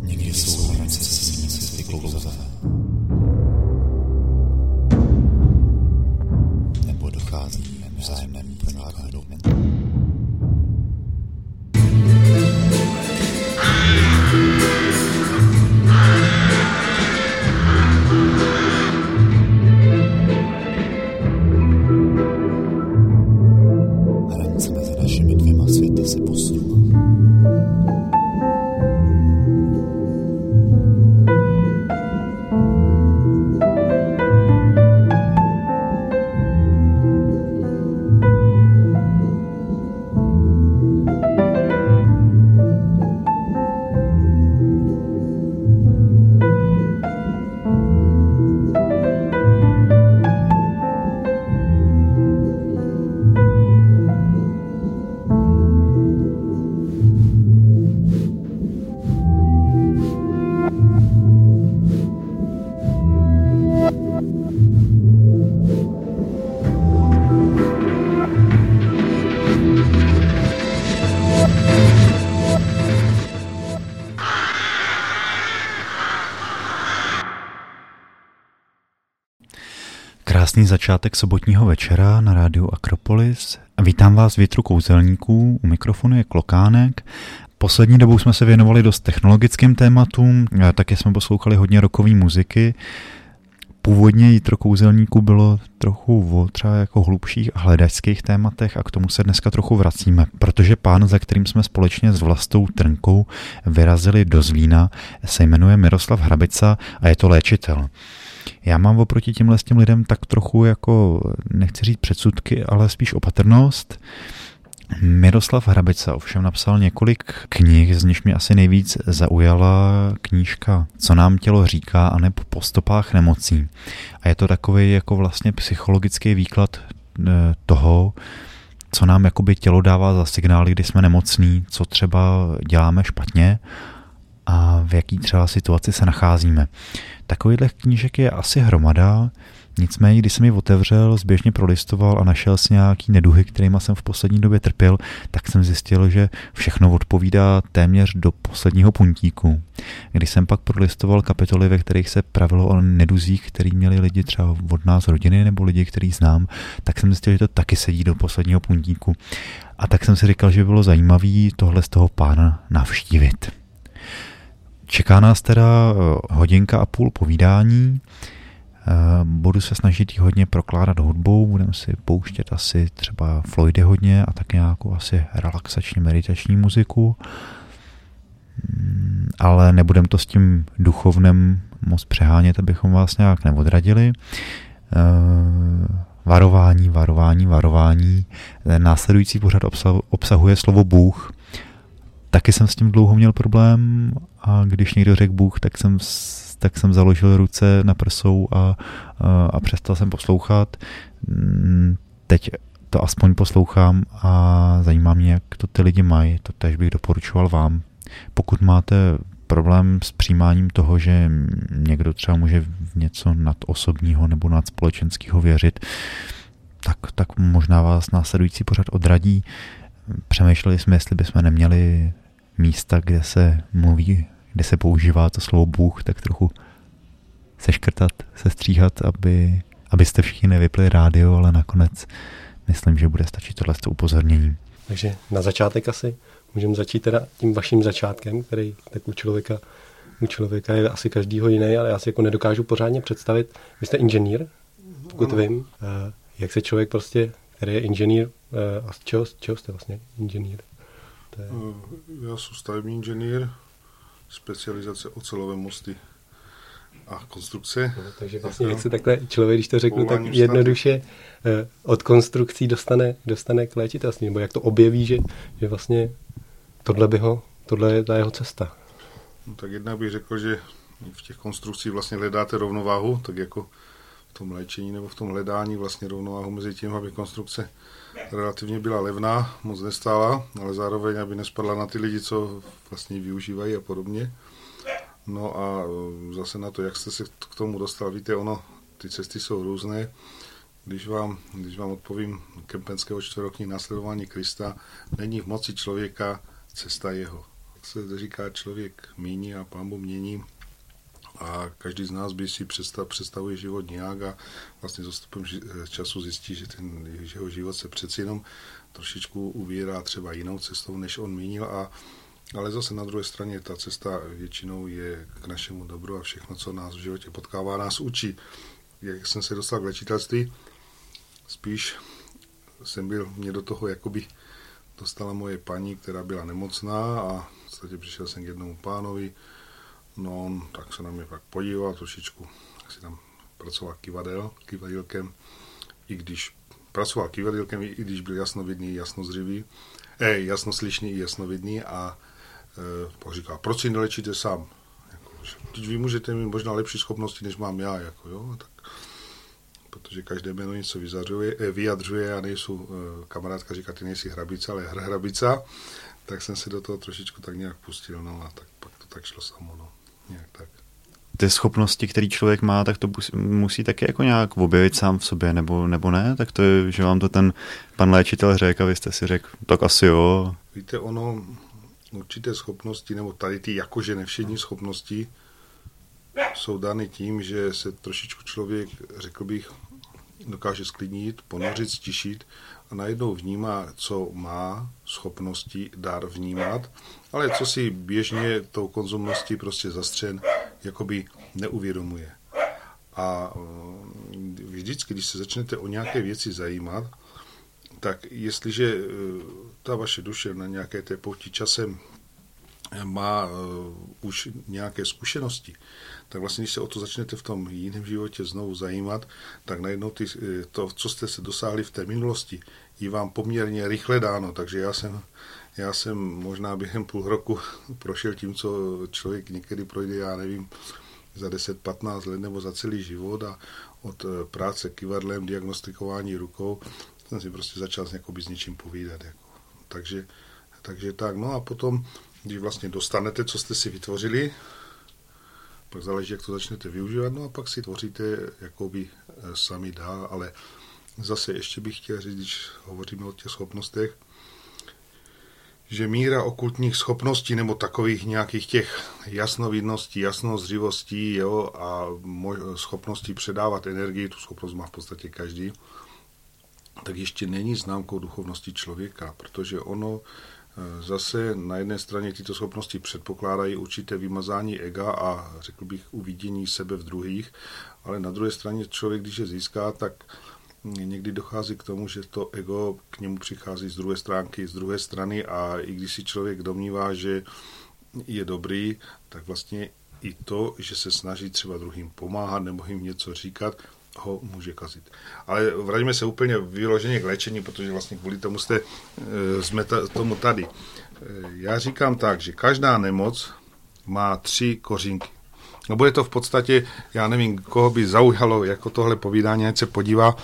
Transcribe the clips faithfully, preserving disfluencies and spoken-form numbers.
Někdy jsou hranice se svými cesty klouzavé. Nebo dochází k vzájemnému pronikání. Hranice mezi našimi dvěma světy se posunula. Krásný začátek sobotního večera na rádiu Akropolis. Vítám vás v Větru kouzelníků, u mikrofonu je Klokánek. Poslední dobou jsme se věnovali dost technologickým tématům, také jsme poslouchali hodně rockové muziky. Původně Jitro kouzelníků bylo trochu o třeba jako hlubších a hledačských tématech a k tomu se dneska trochu vracíme, protože pán, za kterým jsme společně s Vlastou Trnkou vyrazili do Zlína, se jmenuje Miroslav Hrabica a je to léčitel. Já mám oproti těmhle s těm lidem tak trochu jako, nechci říct předsudky, ale spíš opatrnost. Miroslav Hrabica ovšem napsal několik knih, z nichž mě asi nejvíc zaujala knížka Co nám tělo říká, anebo Po stopách nemocí. A je to takový jako vlastně psychologický výklad toho, co nám jakoby tělo dává za signály, kdy jsme nemocní, co třeba děláme špatně a v jaký třeba situaci se nacházíme. Takovýchhle knížek je asi hromada, nicméně, když jsem ji otevřel, zběžně prolistoval a našel si nějaký neduhy, kterýma jsem v poslední době trpěl, tak jsem zjistil, že všechno odpovídá téměř do posledního puntíku. Když jsem pak prolistoval kapitoly, ve kterých se pravilo o neduzích, který měli lidi třeba od nás rodiny nebo lidi, který znám, tak jsem zjistil, že to taky sedí do posledního puntíku. A tak jsem si říkal, že by bylo zajímavé tohle z toho pána navštívit. Čeká nás teda hodinka a půl povídání. Budu se snažit jí hodně prokládat hudbou, budeme si pouštět asi třeba Floydy hodně a tak nějakou asi relaxační meditační muziku. Ale nebudeme to s tím duchovnem moc přehánět, abychom vás nějak neodradili. Varování, varování, varování. Následující pořad obsahuje slovo Bůh. Taky jsem s tím dlouho měl problém a když někdo řekl Bůh, tak jsem, tak jsem založil ruce na prsou a, a, a přestal jsem poslouchat. Teď to aspoň poslouchám a zajímá mě, jak to ty lidi mají. To tež bych doporučoval vám. Pokud máte problém s přijímáním toho, že někdo třeba může v něco nadosobního nebo nadspolečenského věřit, tak, tak možná vás následující pořad odradí. Přemýšleli jsme, jestli bychom neměli místa, kde se mluví, kde se používá to slovo Bůh, tak trochu seškrtat, sestříhat, aby, abyste všichni nevypli rádio, ale nakonec myslím, že bude stačit tohle upozornění. Takže na začátek asi můžeme začít teda tím vaším začátkem, který tak u člověka, u člověka je asi každýho jiný, ale já si jako nedokážu pořádně představit. Vy jste inženýr, pokud no. vím. Jak se člověk prostě, který je inženýr, a z čeho, z čeho jste vlastně inženýr? To je... Já jsem stavební inženýr, specializace ocelové mosty a konstrukce. No, takže vlastně jak se takhle člověk, když to řeknu, tak jednoduše od konstrukcí dostane, dostane k léčitelství, nebo jak to objeví, že, že vlastně tohle, by ho, tohle je ta jeho cesta. No, tak jednak bych řekl, že v těch konstrukcích vlastně hledáte rovnováhu, tak jako v tom léčení nebo v tom hledání vlastně rovnováhu mezi tím, aby konstrukce relativně byla levná, moc nestála, ale zároveň, aby nespadla na ty lidi, co vlastně využívají a podobně. No a zase na to, jak jste se k tomu dostal, víte, ono, ty cesty jsou různé. Když vám, když vám odpovím Kempenského čtveroknih Následování Krista, není v moci člověka cesta jeho. jak se říká, člověk míní a Pán Bůh mění. A každý z nás by si představ, představuje život nějak a vlastně s odstupem času zjistí, že ten jeho život se přeci jenom trošičku ubírá třeba jinou cestou, než on mínil. A, ale zase na druhé straně ta cesta většinou je k našemu dobru a všechno, co nás v životě potkává, nás učí. Jak jsem se dostal k léčitelství, spíš jsem byl, mě do toho jakoby dostala moje paní, která byla nemocná a v podstatě přišel jsem k jednomu pánovi. No, on tak se na mě pak podíval trošičku, si tam pracoval kivadel, kivadílkem, i když pracoval kivadílkem, i když byl jasnovidný, jasnozřivý, eh, jasnoslyšný i jasnovidný a eh, pak říká, proč si nelečíte sám? Jako, že, vy můžete mít možná lepší schopnosti, než mám já, jako, jo, tak, protože každé jméno něco vyjadřuje, eh, vyjadřuje a nejsou, eh, kamarádka říká, ty nejsi hrabica, ale hr hrabica, tak jsem se do toho trošičku tak nějak pustil, no a tak pak to tak šlo samo, no. Nějak tak. Ty schopnosti, který člověk má, tak to musí taky jako nějak objevit sám v sobě, nebo, nebo ne? Tak to je, že vám to ten pan léčitel řekl a vy jste si řekl, tak asi jo. Víte, ono, určité schopnosti, nebo tady ty jakože nevšední schopnosti jsou dány tím, že se trošičku člověk, řekl bych, dokáže sklidnit, ponořit, stišit a najednou vnímá, co má schopnosti dar vnímat, ale co si běžně tou konzumností prostě zastřen jakoby neuvědomuje. A vždycky, když se začnete o nějaké věci zajímat, tak jestliže ta vaše duše na nějaké té pouti časem má uh, už nějaké zkušenosti, tak vlastně, když se o to začnete v tom jiném životě znovu zajímat, tak najednou ty, to, co jste se dosáhli v té minulosti, je vám poměrně rychle dáno. Takže já jsem, já jsem možná během půl roku prošel tím, co člověk někdy projde, já nevím, za deset patnáct let nebo za celý život a od práce kivadlem, diagnostikování rukou, jsem si prostě začal jakoby s něčím povídat. Jako. Takže, takže tak, no a potom, když vlastně dostanete, co jste si vytvořili, pak záleží, jak to začnete využívat, no a pak si tvoříte jakoby sami dál, ale zase ještě bych chtěl říct, když hovoříme o těch schopnostech, že míra okultních schopností nebo takových nějakých těch jasnovidností, jasnozřivostí, jo, a schopností předávat energii, tu schopnost má v podstatě každý, tak ještě není známkou duchovnosti člověka, protože ono zase na jedné straně tyto schopnosti předpokládají určité vymazání ega a řekl bych uvidění sebe v druhých, ale na druhé straně člověk, když je získá, tak někdy dochází k tomu, že to ego k němu přichází z druhé stránky, z druhé strany a i když si člověk domnívá, že je dobrý, tak vlastně i to, že se snaží třeba druhým pomáhat nebo jim něco říkat, ho může kazit. Ale vraťme se úplně vyloženě k léčení, protože vlastně kvůli tomu jste, jsme tomu tady. Já říkám tak, že každá nemoc má tři kořínky. No bude to v podstatě, já nevím, koho by zaujalo jako tohle povídání, ať se podívá,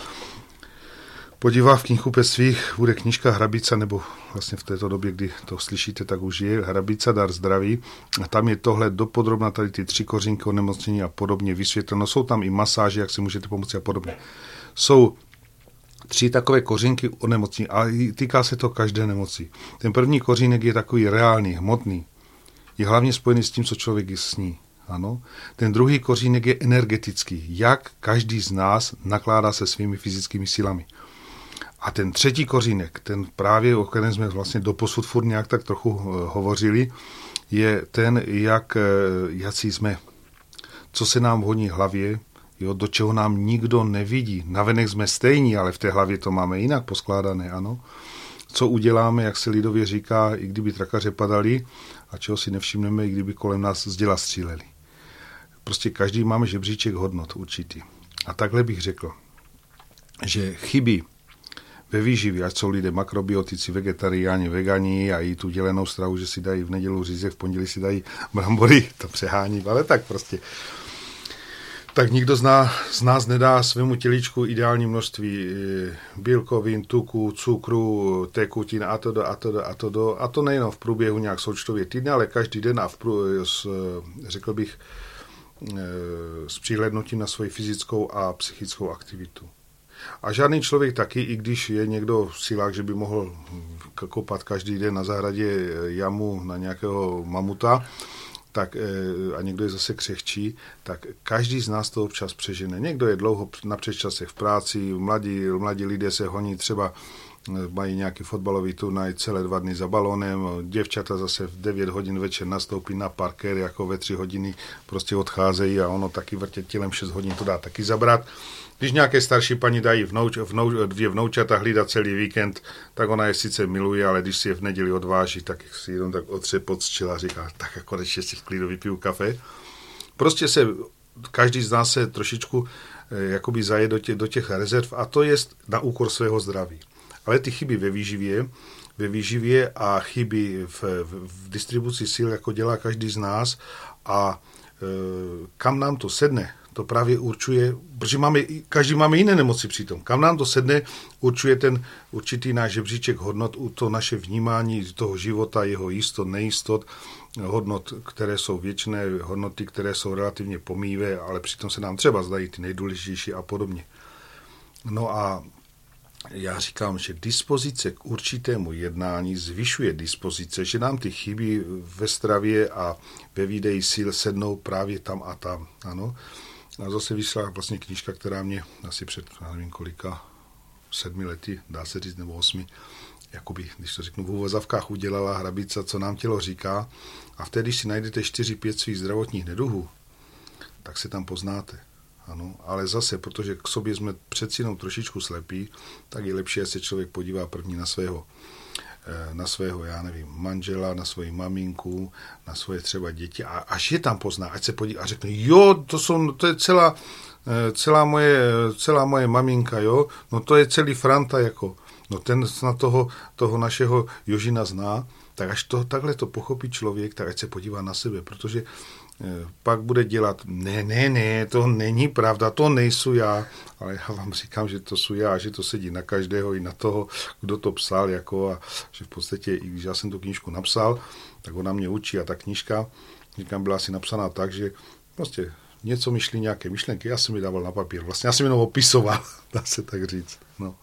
podívá v knihkupectvích, bude knížka Hrabica, nebo vlastně v této době, kdy to slyšíte, tak už je Hrabica, dar zdraví. A tam je tohle dopodrobna tady ty tři kořínky onemocnění a podobně vysvětleno. Jsou tam i masáže, jak si můžete pomoci a podobně. Jsou tři takové kořínky onemocnění a týká se to každé nemoci. Ten první kořínek je takový reálný, hmotný. Je hlavně spojený s tím, co člověk sní. Ano. Ten druhý kořínek je energetický. Jak každý z nás nakládá se svými fyzickými silami. A ten třetí kořínek, ten právě, o kterém jsme vlastně doposud furt nějak tak trochu hovořili, je ten, jak, jací jsme, co se nám honí v hlavě, jo, do čeho nám nikdo nevidí. Navenek jsme stejní, ale v té hlavě to máme jinak poskládané, ano. Co uděláme, jak se lidově říká, i kdyby trakaře padaly, a čeho si nevšimneme, i kdyby kolem nás z děla stříleli. Prostě každý máme žebříček hodnot určitý. A takhle bych řekl, že chyby ve výživě, ať jsou lidé makrobiotici, vegetariáni, vegani a i tu dělenou stravu, že si dají v nedělu řízek, v pondělí si dají brambory, to přeháním, ale tak prostě. Tak nikdo z nás, z nás nedá svému těličku ideální množství bílkovin, tuku, cukru, tekutin a to a to a to a to nejenom v průběhu nějak součtově týdne, ale každý den a v průběhu, řekl bych, s přihlédnutím na svoji fyzickou a psychickou aktivitu. A žádný člověk taky, i když je někdo silák, že by mohl kopat každý den na zahradě jamu na nějakého mamuta, tak, a někdo je zase křehčí, tak každý z nás to občas přežene. Někdo je dlouho na přesčasech v práci, mladí, mladí lidé se honí, třeba mají nějaký fotbalový turnaj celé dva dny za balónem, děvčata zase v devět hodin večer nastoupí na parkér, jako ve tři hodiny prostě odcházejí a ono taky vrtět tělem šest hodin to dá taky zabrat. Když nějaké starší paní dají vnouč, vnouč, dvě vnoučata hlídat celý víkend, tak ona je sice miluje, ale když si je v neděli odváží, tak si jenom tak otře pod čel a říká, tak jako konečně si v klidu vypiju kafe. Prostě se, každý z nás se trošičku eh, jakoby zaje do těch, do těch rezerv a to je na úkor svého zdraví. Ale ty chyby ve výživě, ve výživě a chyby v, v, v distribuci sil, jako dělá každý z nás a e, kam nám to sedne, to právě určuje, protože máme, každý máme jiné nemoci přitom, kam nám to sedne, určuje ten určitý náš žebříček hodnot, to naše vnímání toho života, jeho jistot, nejistot, hodnot, které jsou věčné, hodnoty, které jsou relativně pomíjivé, ale přitom se nám třeba zdají ty nejdůležitější a podobně. No a já říkám, že dispozice k určitému jednání zvyšuje dispozice, že nám ty chyby ve stravě a ve výdeji sil sednou právě tam a tam. Ano. A zase vyšla vlastně knížka, která mě asi před, nevím kolika, sedmi lety, dá se říct, nebo osmi, jakoby, když to řeknu, v uvozovkách udělala Hrabica, co nám tělo říká. A vtedy, když si najdete čtyři pět svých zdravotních neduhů, tak se tam poznáte. Ano, ale zase, protože k sobě jsme přeci jenom trošičku slepí, tak je lepší, že se člověk podívá první na svého, na svého, já nevím, manžela, na svoji maminku, na svoje třeba děti a až je tam pozná, ať se podívá a řekne, jo, to, jsou, to je celá, celá, moje, celá moje maminka, jo, no to je celý Franta, jako, no ten na toho, toho našeho Jožina zná, tak až to, takhle to pochopí člověk, tak ať se podívá na sebe, protože pak bude dělat, ne, ne, ne, to není pravda, to nejsou já, ale já vám říkám, že to jsou já, že to sedí na každého i na toho, kdo to psal, jako a že v podstatě, i když já jsem tu knížku napsal, tak ona mě učí a ta knížka, říkám, byla asi napsaná tak, že prostě něco myšlí, nějaké myšlenky, já jsem mi dával na papír, vlastně já jsem jenom opisoval, dá se tak říct, no.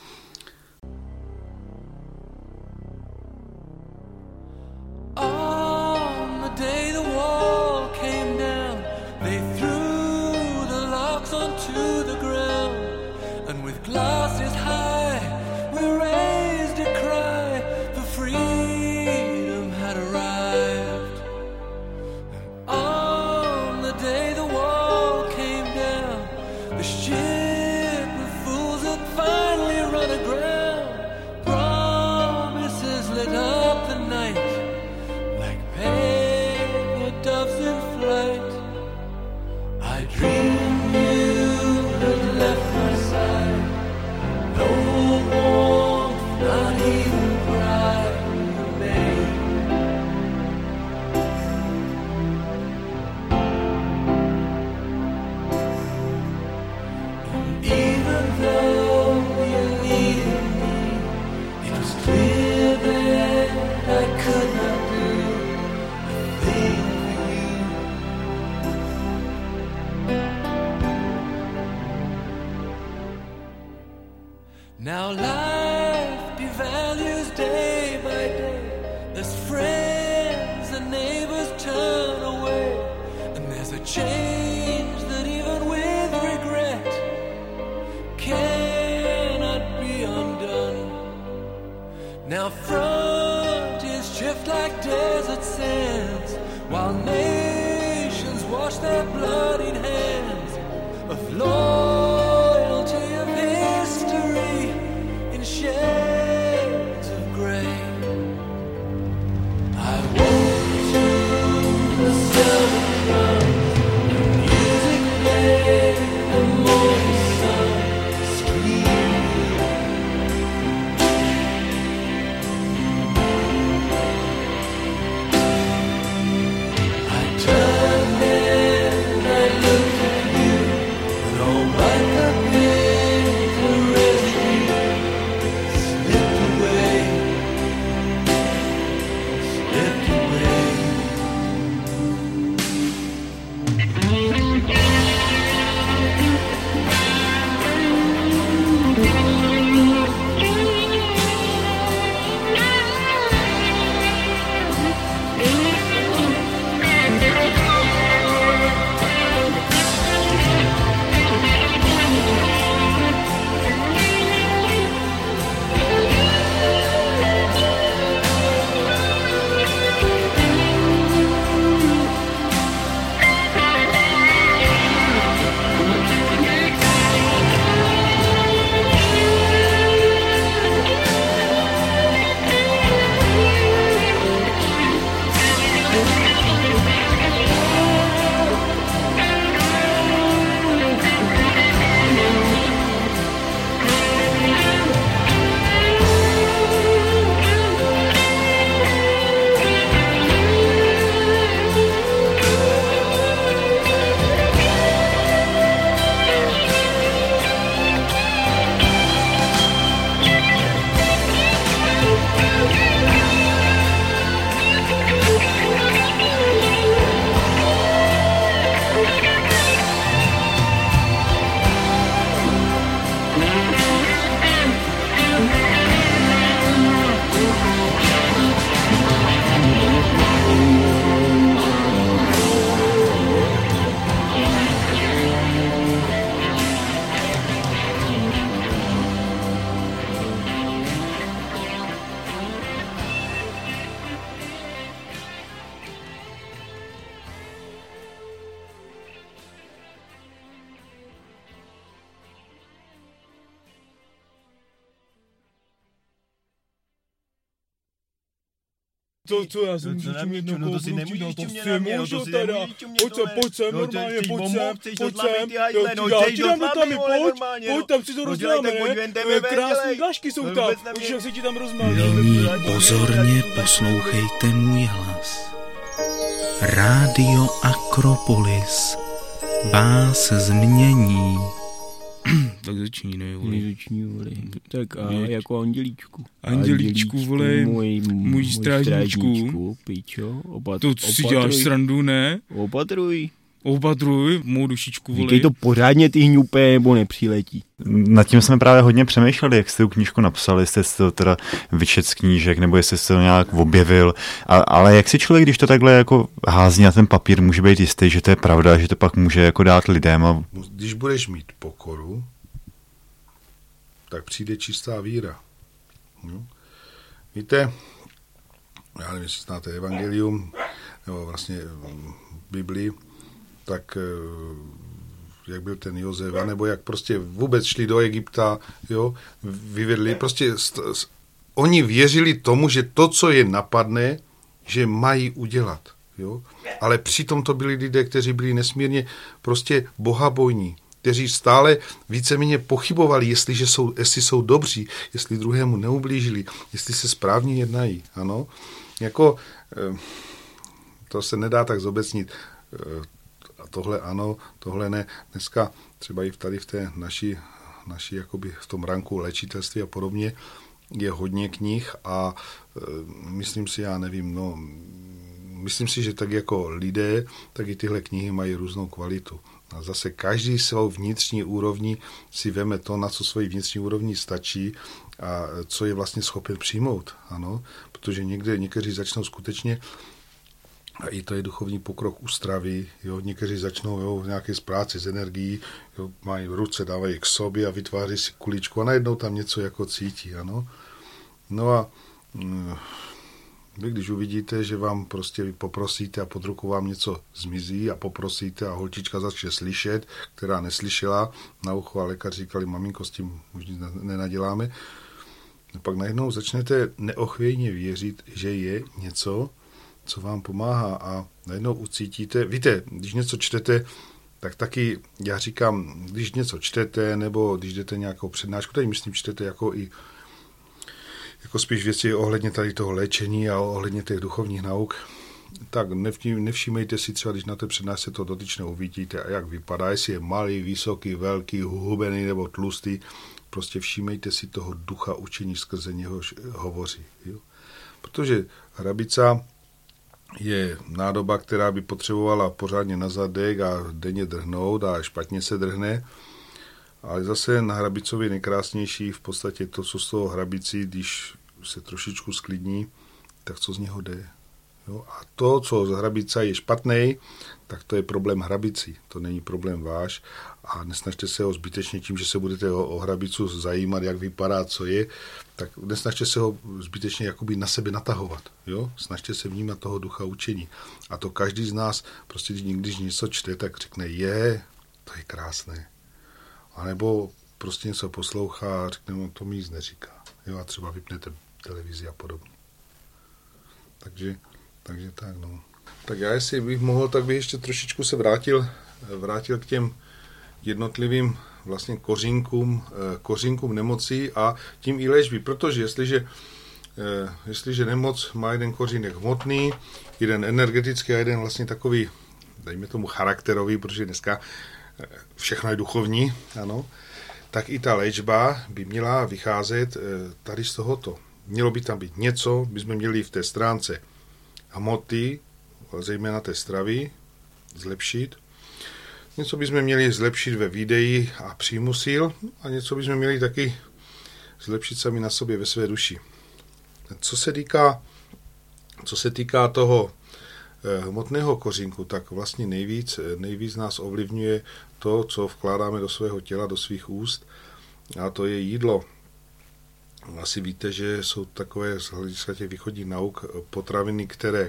Now life devalues day by day. As friends and neighbors turn away, and there's a change that even with regret cannot be undone. Now frontiers shift like desert sands, while nations wash their bloodied hands of loyalty, of history in shades of grey. I walk to the silver ground, the music played, the morning sun screamed. I turned and I looked To co, já jsem můžu čím jednou koupnout, no to si nemůžu teda, pojď sem, pojď sem, normálně, pojď sem, pojď sem, já ti dám do tamy, pojď, pojď, tam si to rozdáme, ne, krásný dlažky jsou tam, už jak se ti tam rozmáš. Nyní pozorně poslouchejte můj hlas. Rádio Akropolis vás změní. Tak začínej, vole. Začínej, vole. Tak a Věč. Jako andělíčku. Andělíčku, vole, můj, můj strážníčku. Pičo, opat, to si opatruj. Děláš srandu, ne? Opatruj. Opatruj, mou dušičku, vole. Říkej to pořádně, ty hňupé, nebo nepřiletí. Nad tím jsme právě hodně přemýšleli, jak jste tu knížku napsali, jestli jste to teda vyčet z knížek, nebo jestli jste to nějak objevil, a, ale jak si člověk, když to takhle jako hází na ten papír, může být jistý, že to je pravda, že to pak může jako dát lidem. A... Když budeš mít pokoru, tak přijde čistá víra. No. Víte, já nevím, jestli znáte evangelium, nebo vlastně Biblii, tak jak byl ten Josef, nebo jak prostě vůbec šli do Egypta, jo, vyvedli, prostě st- st- oni věřili tomu, že to, co je napadne, že mají udělat, jo, ale přitom to byli lidé, kteří byli nesmírně prostě bohabojní, kteří stále víceméně pochybovali, jestliže jsou, jestli jsou dobří, jestli druhému neublížili, jestli se správně jednají, ano, jako to se nedá tak zobecnit. A tohle ano, tohle ne. Dneska třeba i tady v té naší, naší jakoby v tom ranku léčitelství a podobně je hodně knih a e, myslím si, já nevím, no, myslím si, že tak jako lidé, tak i tyhle knihy mají různou kvalitu. A zase každý svou vnitřní úrovni si veme to, na co svoji vnitřní úrovni stačí a co je vlastně schopen přijmout, ano, protože někde někteří začnou skutečně a i to je duchovní pokrok u stravy, jo, někteří začnou, jo, v nějaké práci s energií, jo, mají ruce, dávají k sobě a vytváří si kuličku a najednou tam něco jako cítí, ano. No a mm, vy, když uvidíte, že vám prostě vy poprosíte a pod rukou vám něco zmizí a poprosíte a holčička začne slyšet, která neslyšela na ucho a lékař říkali, maminko, s tím už nic nenaděláme, a pak najednou začnete neochvějně věřit, že je něco, co vám pomáhá a najednou ucítíte. Víte, když něco čtete, tak taky, já říkám, když něco čtete, nebo když jdete nějakou přednášku, tady myslím čtete jako i jako spíš věci ohledně tady toho léčení a ohledně těch duchovních nauk, tak nevšímejte si třeba, když na té přednášce to dotyčné uvidíte a jak vypadá, jestli je malý, vysoký, velký, hubený nebo tlustý, prostě všímejte si toho ducha učení, skrze něhož hovoří. Jo? Protože hrabica je nádoba, která by potřebovala pořádně na zadek a denně drhnout a špatně se drhne. Ale zase na hrabicovi nejkrásnější v podstatě to, co z toho hrabicí, když se trošičku sklidní, tak co z něho jde. Jo? A to, co z hrabice je špatný, tak to je problém hrabicí. To není problém váš. A nesnažte se ho zbytečně tím, že se budete o, o hrabicu zajímat, jak vypadá, co je, tak nesnažte se ho zbytečně jakoby na sebe natahovat. Jo? Snažte se vnímat toho ducha učení. A to každý z nás, prostě když něco čte, tak řekne, je, to je krásné. A nebo prostě něco poslouchá a řekne, no, to mi nic neříká. Jo? A třeba vypnete televizi a podobně. Takže, takže tak, no. Tak já, jestli bych mohl, tak bych ještě trošičku se vrátil, vrátil k těm jednotlivým vlastně kořínkům, kořínkům nemocí a tím i léčby, protože jestliže, jestliže nemoc má jeden kořínek hmotný, jeden energetický a jeden vlastně takový, dejme tomu charakterový, protože dneska všechno je duchovní, ano, tak i ta léčba by měla vycházet tady z tohoto. Mělo by tam být něco, by jsme měli v té stránce hmoty, zejména té stravy, zlepšit. Něco bychom měli zlepšit ve výdeji a příjmu sil a něco bychom měli taky zlepšit sami na sobě ve své duši. Co se týká, co se týká toho hmotného kořínku, tak vlastně nejvíc, nejvíc nás ovlivňuje to, co vkládáme do svého těla, do svých úst, a to je jídlo. Asi víte, že jsou takové z hlediska těch východních nauk potraviny, které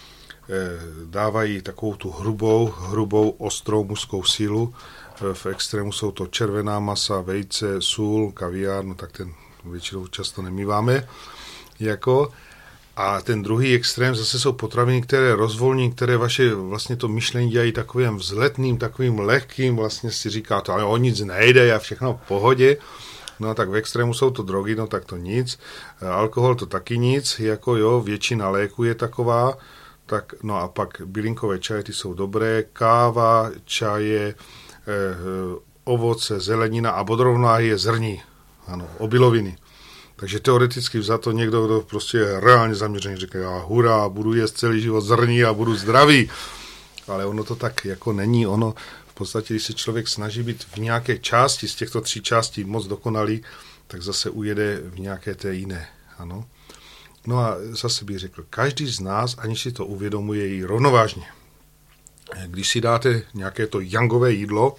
dávají takovou tu hrubou, hrubou, ostrou mužskou sílu. V extrému jsou to červená masa, vejce, sůl, kaviár, no tak ten většinou často nemýváme. Jako, A ten druhý extrém zase jsou potraviny, které rozvolní, které vaše vlastně to myšlení dělají takovým vzletným, takovým lehkým, vlastně si říkáte, ale o nic nejde a všechno v pohodě. No tak v extrému jsou to drogy, no tak to nic. Alkohol to taky nic, jako jo, většina léků je taková. Tak, no a pak bylinkové čaje, ty jsou dobré, káva, čaje, eh, ovoce, zelenina a bodrovná je zrní, ano, obiloviny. Takže teoreticky vzato někdo, kdo prostě je reálně zaměřený, říká, já hurá, budu jíst celý život zrní a budu zdravý. Ale ono to tak jako není, ono v podstatě, když se člověk snaží být v nějaké části, z těchto tří částí moc dokonalý, tak zase ujede v nějaké té jiné, ano. No a zase bych řekl, každý z nás, aniž si to uvědomuje, jí rovnovážně. Když si dáte nějaké to yangové jídlo,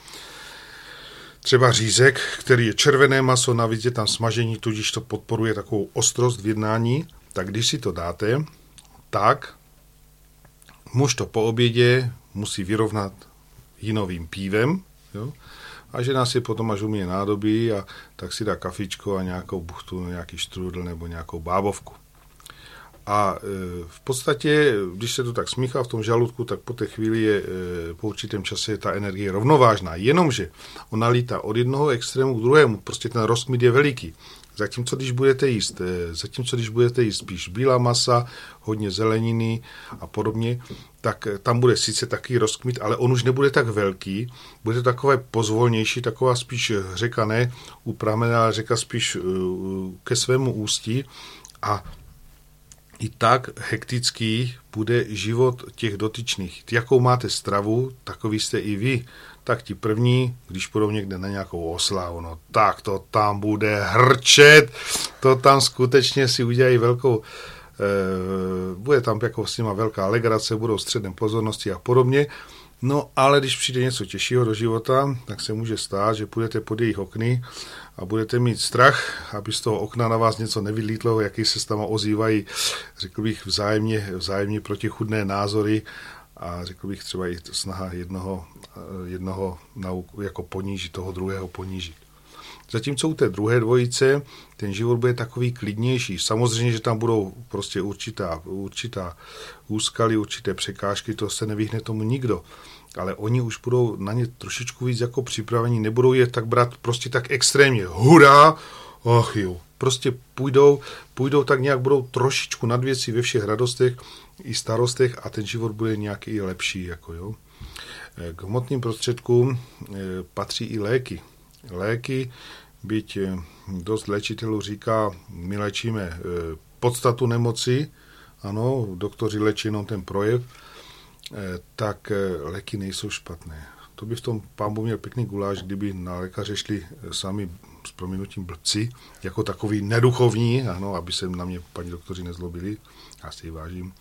třeba řízek, který je červené maso, navíc je tam smažení, tudíž to podporuje takovou ostrost v jednání, tak když si to dáte, tak muž to po obědě musí vyrovnat jinovým pívem, jo? A žena si potom, až umí nádoby, a tak si dá kafičko a nějakou buchtu, nějaký štrůdl nebo nějakou bábovku. A e, v podstatě, když se to tak smíchá v tom žaludku, tak po té chvíli je, e, po určitém čase je ta energie rovnovážná. Jenomže ona lítá od jednoho extrému k druhému, prostě ten rozkmit je veliký. Zatímco když budete jíst, e, zatímco když budete jíst spíš bílá masa, hodně zeleniny a podobně, tak tam bude sice taky rozkmit, ale on už nebude tak velký, bude takové pozvolnější, taková spíš řeka, ne upramená řeka, spíš e, ke svému ústí, a i tak hektický bude život těch dotyčných. Jakou máte stravu, takový jste i vy. Tak ti první, když půjdou někde na nějakou oslavu, no tak to tam bude hrčet, to tam skutečně si udělají velkou, e, bude tam jako s nima velká legrace, budou středem pozornosti a podobně. No ale když přijde něco těžšího do života, tak se může stát, že půjdete pod jejich okny a budete mít strach, aby z toho okna na vás něco nevylítlo, jaký se tam ozývají, řekl bych, vzájemně, vzájemně protichůdné názory, a řekl bych třeba i snaha jednoho, jednoho jako ponížit, toho druhého ponížit. Zatímco u té druhé dvojice ten život bude takový klidnější. Samozřejmě, že tam budou prostě určitá, určitá úskaly, určité překážky, to se nevyhne tomu nikdo. Ale oni už budou na ně trošičku víc jako připravení, nebudou je tak brát prostě tak extrémně. Hurá! Ach jo. Prostě půjdou, půjdou tak nějak, budou trošičku nad věcí ve všech radostech i starostech a ten život bude nějaký i lepší. Jako jo. K hmotným prostředkům patří i léky. Léky, byť dost léčitelů říká, my léčíme podstatu nemoci, ano, doktoři léčí jenom ten projev, tak léky nejsou špatné. To by v tom pán Bůh měl pěkný guláš, kdyby na lékaře šli sami s prominutím blbci, jako takový neduchovní, ano, aby se na mě paní doktoři nezlobili, já si ji vážím.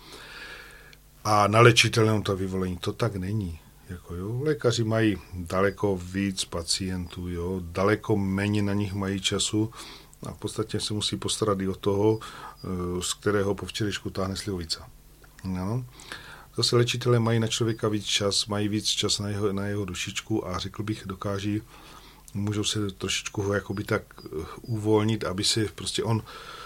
A na léčitelnou to vyvolení, to tak není. Jako jo, lékaři mají daleko víc pacientů, jo, daleko méně na nich mají času a v podstatě se musí postarat i o toho, z kterého po včerejšku táhne slivovica. No. Zase léčitelé mají na člověka víc čas, mají víc čas na jeho, na jeho dušičku a řekl bych, dokáží, můžou se trošičku ho jakoby tak uvolnit, aby se prostě on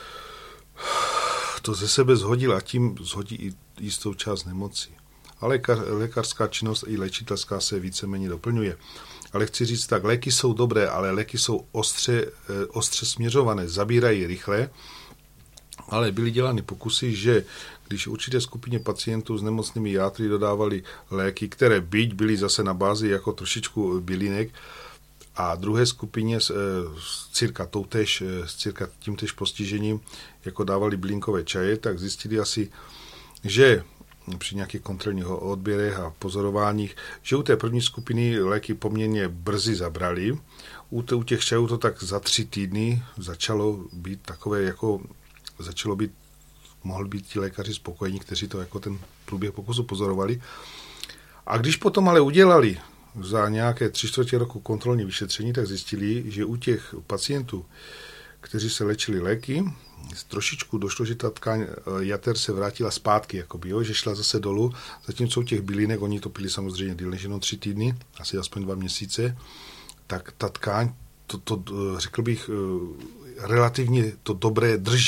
to ze sebe zhodil a tím zhodí i jistou část nemoci. A lékař, lékařská činnost i léčitelská se víceméně doplňuje. Ale chci říct tak, léky jsou dobré, ale léky jsou ostře, ostře směřované, zabírají rychle, ale byly dělány pokusy, že když určité skupině pacientů s nemocnými játry dodávali léky, které byť byly zase na bázi jako trošičku bylinek, a druhé skupině s, s cirka, toutéž, s cirka tímtéž postižením, jako dávali bylinkové čaje, tak zjistili asi, že při nějakých kontrolních odběrech a pozorováních, že u té první skupiny léky poměrně brzy zabrali. U těch čajů to tak za tři týdny začalo být takové, jako začalo být, mohl být ti lékaři spokojení, kteří to jako ten průběh pokusu pozorovali. A když potom ale udělali za nějaké tři čtvrtě roku kontrolní vyšetření, tak zjistili, že u těch pacientů, kteří se léčili léky, trošičku došlo, že ta tkáň jater se vrátila zpátky, jakoby, jo, že šla zase dolů, zatímco u těch bylinek, oni to pili samozřejmě díl než jenom tři týdny, asi aspoň dva měsíce, tak ta tkáň, to, to řekl bych, relativně to dobré drží.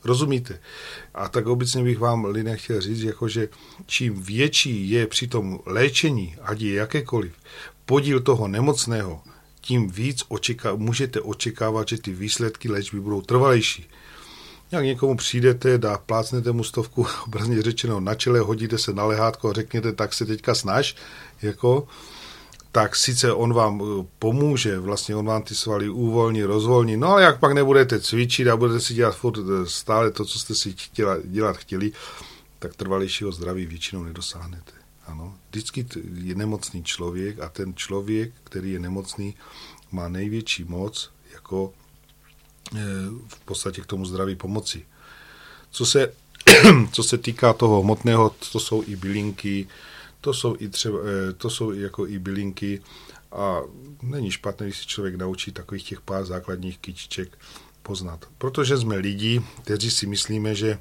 Rozumíte? A tak obecně bych vám, lidé, chtěl říct, jako že čím větší je při tom léčení, ať je jakékoliv, podíl toho nemocného, tím víc očeká, můžete očekávat, že ty výsledky léčby budou trvalejší. Jak někomu přijdete, dá, plácnete mu stovku, obrazně řečeno, na čele, hodíte se na lehátko a řekněte, tak se teďka snaž, jako, tak sice on vám pomůže, vlastně on vám ty svaly uvolní, rozvolní, no ale jak pak nebudete cvičit a budete si dělat furt stále to, co jste si chtěla, dělat chtěli, tak trvalejšího zdraví většinou nedosáhnete. Ano, vždycky je nemocný člověk a ten člověk, který je nemocný, má největší moc jako v podstatě k tomu zdraví pomoci. Co se, co se týká toho hmotného, to jsou i bylinky, to jsou i třeba, to jsou jako i bylinky a není špatné, když si člověk naučí takových těch pár základních kytiček poznat. Protože jsme lidi, kteří si myslíme, že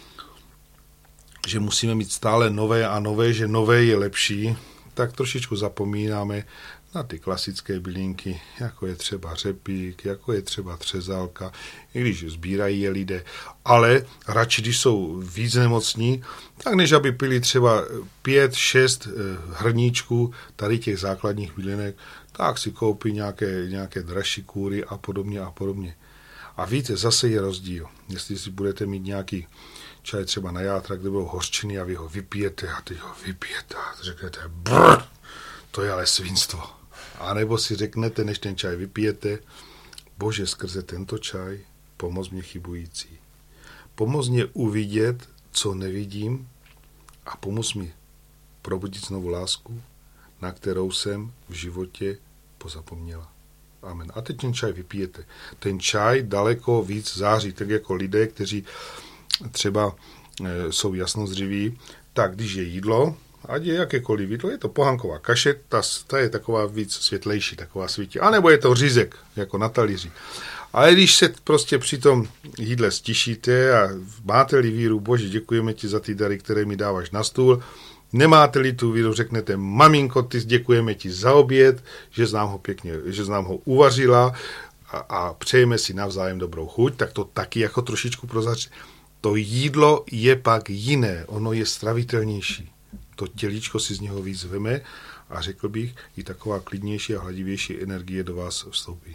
že musíme mít stále nové a nové, že nové je lepší, tak trošičku zapomínáme na ty klasické bylinky, jako je třeba řepík, jako je třeba třezálka, i když sbírají je lidé. Ale radši, když jsou víc nemocní, tak než aby pili třeba pět, šest hrníčků tady těch základních bylinek, tak si koupí nějaké, nějaké dražší kůry a podobně a podobně. A víte, zase je rozdíl. Jestli si budete mít nějaký čaj třeba na játra, kde budou hořčiny a vy ho vypijete a teď ho vypijete a řeknete brr, to je ale svinstvo. A nebo si řeknete, než ten čaj vypijete, bože, skrze tento čaj pomoz mě chybující. Pomoz mě uvidět, co nevidím a pomoz mi probudit znovu lásku, na kterou jsem v životě pozapomněla. Amen. A teď ten čaj vypijete. Ten čaj daleko víc září, tak jako lidé, kteří třeba e, jsou jasnozřiví, tak když je jídlo, ať je jakékoliv jídlo, je to pohanková kaše, ta, ta je taková víc světlejší, taková svítí. A nebo je to řízek, jako na talíři. Ale když se prostě při tom jídle stišíte a máte-li víru, bože, děkujeme ti za ty dary, které mi dáváš na stůl, nemáte-li tu víru, řeknete, maminko, ty děkujeme ti za oběd, že znám ho pěkně, že znám ho uvařila a, a přejeme si navzájem dobrou chuť, tak to taky jako trošičku prozař. To jídlo je pak jiné, ono je stravitelnější. To tělíčko si z něho víc veme a řekl bych, i taková klidnější a hladivější energie do vás vstoupí.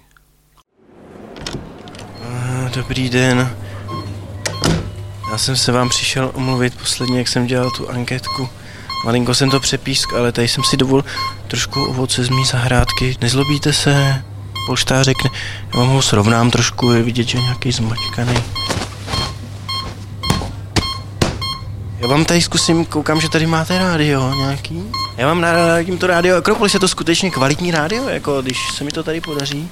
Dobrý den. Já jsem se vám přišel omluvit posledně, jak jsem dělal tu anketku. Malinko jsem to přepískl, ale tady jsem si dovolil trošku ovoce z mý zahrádky. Nezlobíte se, polštářek, ne, já vám ho srovnám trošku, je vidět, že je nějaký zmačkaný. Já vám tady zkusím, koukám, že tady máte rádio nějaký. Já mám rád tímto rádio Akropolis, je to skutečně kvalitní rádio, jako když se mi to tady podaří.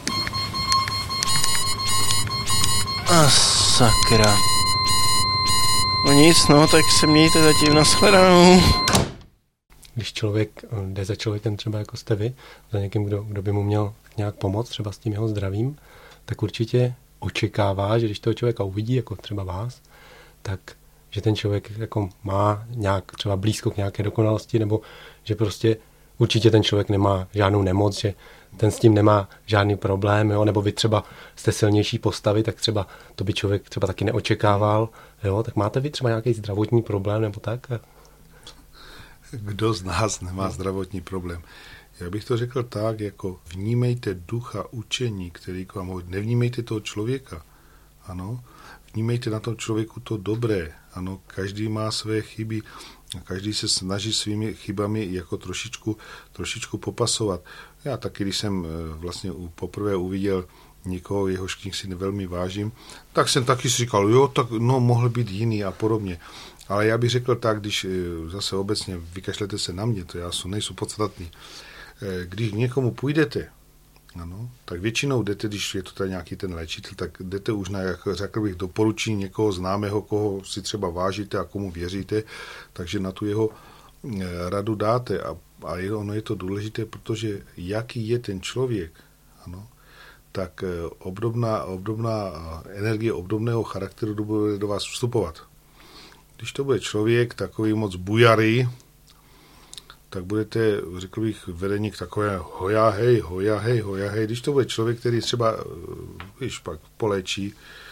A sakra. No nic, no, tak se mějte zatím, nashledanou. Když člověk jde za člověkem třeba jako jste vy, za někým, kdo, kdo by mu měl nějak pomoct, třeba s tím jeho zdravím, tak určitě očekává, že když toho člověka uvidí, jako třeba vás, tak že ten člověk jako má nějak třeba blízko k nějaké dokonalosti, nebo že prostě určitě ten člověk nemá žádnou nemoc, že ten s tím nemá žádný problém, jo? Nebo vy třeba jste silnější postavy, tak třeba to by člověk třeba taky neočekával, jo? Tak máte vy třeba nějaký zdravotní problém nebo tak? Kdo z nás nemá zdravotní problém? Já bych to řekl tak, jako vnímejte ducha učení, který k vám hovoří. Nevnímejte toho člověka, ano, vnímejte na tom člověku to dobré, ano, každý má své chyby, každý se snaží svými chybami jako trošičku, trošičku popasovat. Já taky, když jsem vlastně poprvé uviděl někoho, jehož knih si velmi vážím, tak jsem taky si říkal, jo, tak no, mohl být jiný a podobně. Ale já bych řekl tak, když zase obecně vykašlete se na mě, to já jsou, nejsou podstatný. Když k někomu půjdete, ano, tak většinou jdete, když je to tady nějaký ten léčitel, tak jdete už na, jak řekl bych, doporučení někoho známého, koho si třeba vážíte a komu věříte, takže na tu jeho radu dáte. A, a ono je to důležité, protože jaký je ten člověk, ano, tak obdobná, obdobná energie obdobného charakteru bude do vás vstupovat. Když to bude člověk takový moc bujarý, tak budete, řekl bych, vedení k takové hoja hej, hoja hej, hoja hej. Když to bude člověk, který třeba, víš, pak poléčí,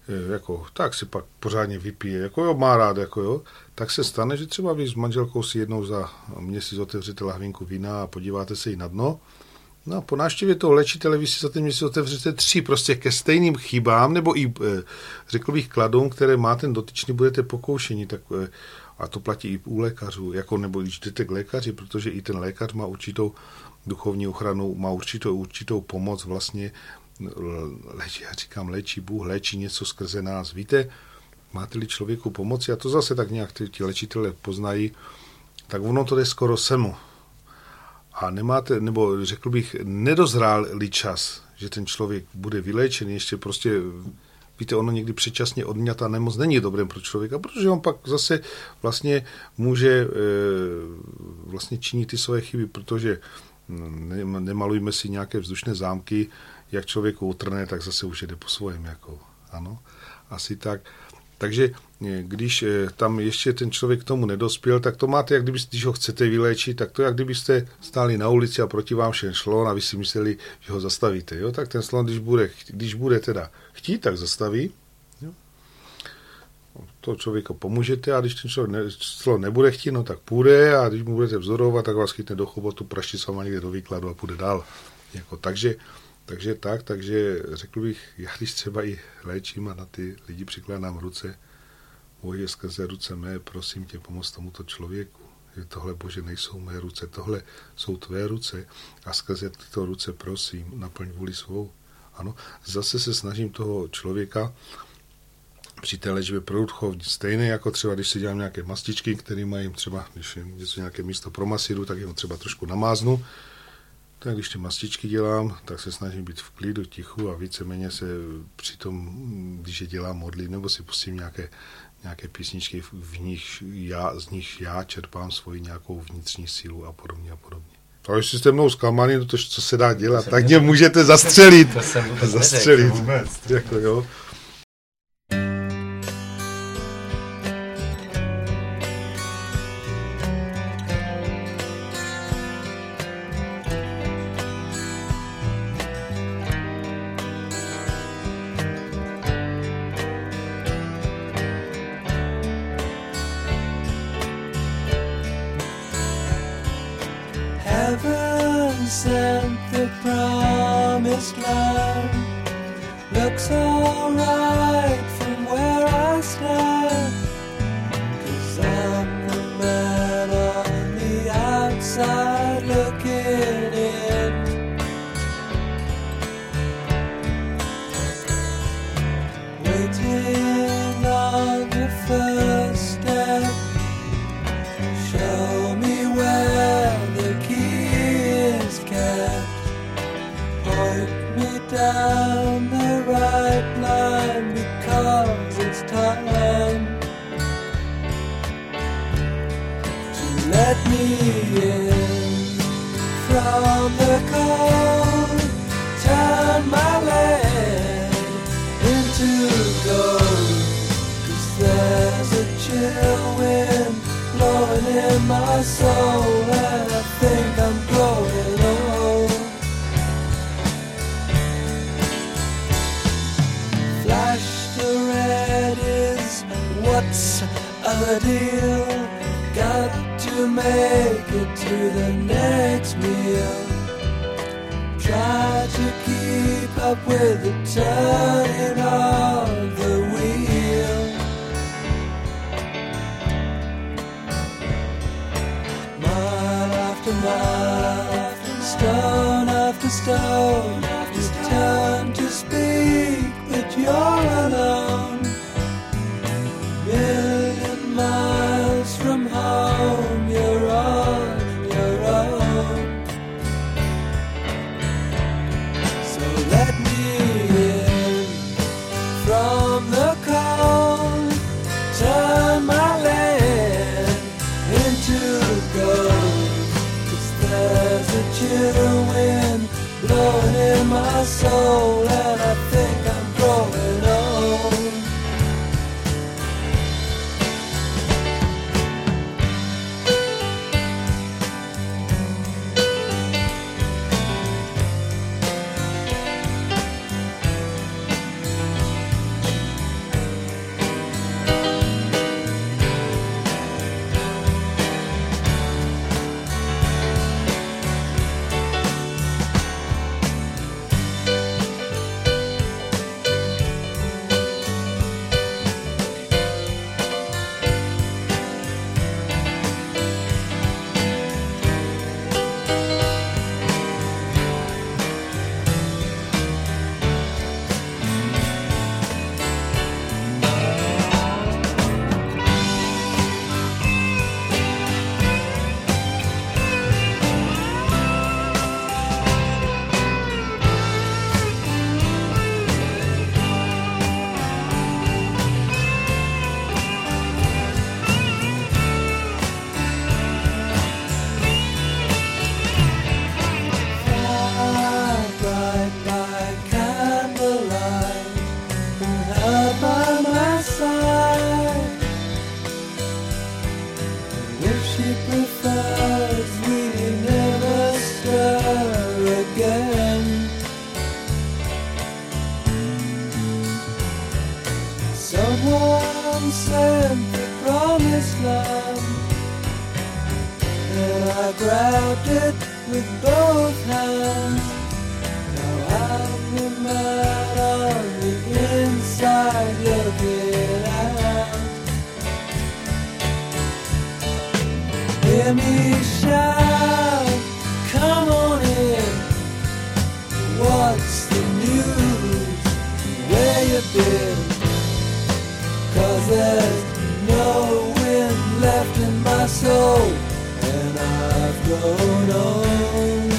jako, tak si pak pořádně vypije, jako jo, má rád, jako jo, tak se stane, že třeba vy s manželkou si jednou za měsíc otevřete lahvinku vína a podíváte se jí na dno. No a po návštěvě toho léčitele vy si za ten měsíc otevřete tři prostě ke stejným chybám, nebo i řekl bych kladům, které má ten dotyčný, budete pokoušení, tak, a to platí i u lékařů, jako nebo když jdete k lékaři, protože i ten lékař má určitou duchovní ochranu, má určitou, určitou pomoc vlastně, léčí, já říkám, léčí Bůh, léčí něco skrze nás. Víte, máte-li člověku pomoci, a to zase tak nějak ti léčitelé poznají, tak ono to jde skoro semu. A nemáte, nebo řekl bych, nedozrál-li čas, že ten člověk bude vyléčený, ještě prostě, víte, ono někdy předčasně odňatá nemoc není dobré pro člověka, protože on pak zase vlastně může e, vlastně činit ty své chyby, protože ne, nemalujme si nějaké vzdušné zámky, jak člověku utrne, tak zase už jde po svém, jako, ano, asi tak. Takže když tam ještě ten člověk k tomu nedospěl, tak to máte, jak kdyby, když ho chcete vyléčit, tak to jak kdybyste stáli na ulici a proti vám šel slon a vy si mysleli, že ho zastavíte. Jo? Tak ten slon, když bude, když bude teda chtít, tak zastaví. Jo? To člověka pomůžete a když ten člověk ne, slon nebude chtít, no tak půjde a když mu budete vzorovat, tak vás chytne do chobotu, praští se vám někde do výkladu a půjde dál. Jako, takže Takže tak, takže řekl bych, já když třeba i léčím a na ty lidi přikládám ruce, Bože, skrze ruce mé, prosím tě, pomoz tomuto člověku, že tohle, Bože, nejsou mé ruce, tohle jsou tvé ruce a skrze tyto ruce, prosím, naplň vůli svou. Ano, zase se snažím toho člověka při té léčbě průdchovní, stejné jako třeba, když si dělám nějaké mastičky, které mají třeba, když je něco nějaké místo pro masíru, tak jim třeba trošku namáznu. Tak když ty mastičky dělám, tak se snažím být v klidu, tichu a víceméně se při tom, když je dělám, modlím, nebo si pustím nějaké, nějaké písničky, v nich já, z nich já čerpám svoji nějakou vnitřní sílu a podobně a podobně. A když jste mnou zklamaný, no to, co se dá dělat, tak mě můžete zastřelit. To jsem vůbec zastřelit vůbec. Jako, jo. Heaven sent the promised land. Looks alright from where I stand, 'cause I'm the man on the outside looking in. Waiting on the first step, show me where the key is kept. Point me down the right line, because it's time to let me in from the cold. Turn my land into gold, 'cause there's a chill wind blowing in my soul, and I think I'm growing old. Flash the red is what's a deal. Got to make it to the next meal. Try to keep up with the turning of the wheel. Mile after mile, stone after stone, you turn to speak, but you're alone. Million miles from home, you're on your own. So let me in from the cold, turn my land into gold, 'cause there's a chill wind blowing in my soul, and I think I'm growing old. grabbed it with both hands. Now I'm the man on the inside looking out. Hear me shout, come on in. What's the news? Where you been? 'Cause there's no wind left in my soul, and I've grown old.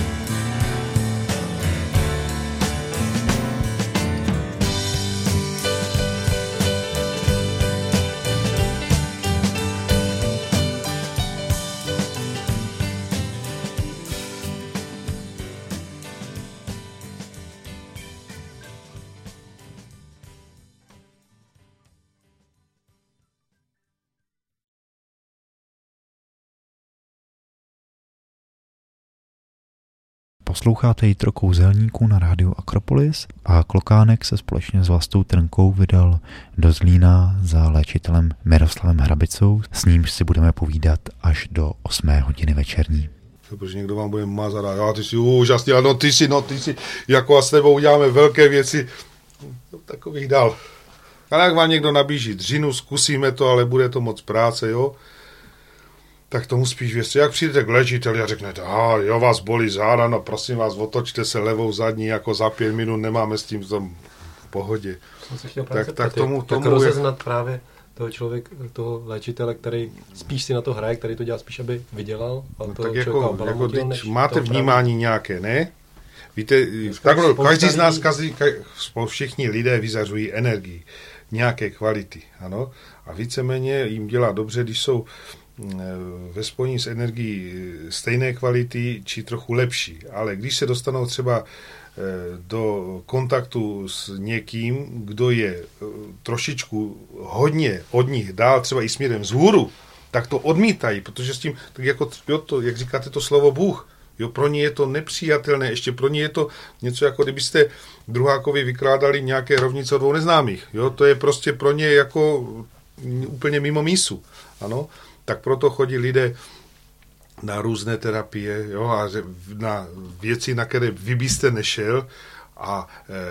Posloucháte Jitro kouzelníků na rádiu Akropolis a Klokánek se společně s Vlastou Trnkou vydal do Zlína za léčitelem Miroslavem Hrabicou. S ním si budeme povídat až do osmé hodiny večerní. Protože někdo vám bude mazat a já, ty jsi úžasný, no ty jsi, no ty jsi, jako a s tebou uděláme velké věci. No, takových dál. Ale jak vám někdo nabíží dřinu, zkusíme to, ale bude to moc práce, jo? Tak tomu spíš věřte. Jak přijdete k léčiteli a řeknete, a jo, vás bolí záda, no prosím vás, otočte se levou zadní, jako za pět minut nemáme s tím v tom v pohodě. Tak, tak tomu, tomu jak rozeznat je... právě toho člověk, toho léčitele, který spíš si na to hraje, který to dělá spíš, aby vydělal. No, tak jako, jako teď máte vnímání právě nějaké, ne? Víte, takhle, každý z nás, každý, všichni lidé vyzařují energii, nějaké kvality, ano? A víceméně jim dělá dobře, když jsou ve spojení s energií stejné kvality či trochu lepší. Ale když se dostanou třeba do kontaktu s někým, kdo je trošičku hodně od nich dál, třeba i směrem vzhůru, tak to odmítají, protože s tím, tak jako, jo, to, jak říkáte to slovo Bůh, jo, pro ně je to nepřijatelné, ještě pro ně je to něco, jako kdybyste druhákovi vykládali nějaké rovnice od dvou neznámých. Jo, to je prostě pro ně jako úplně mimo mísu. Ano. Tak proto chodí lidé na různé terapie, jo, a na věci, na které vy byste nešel a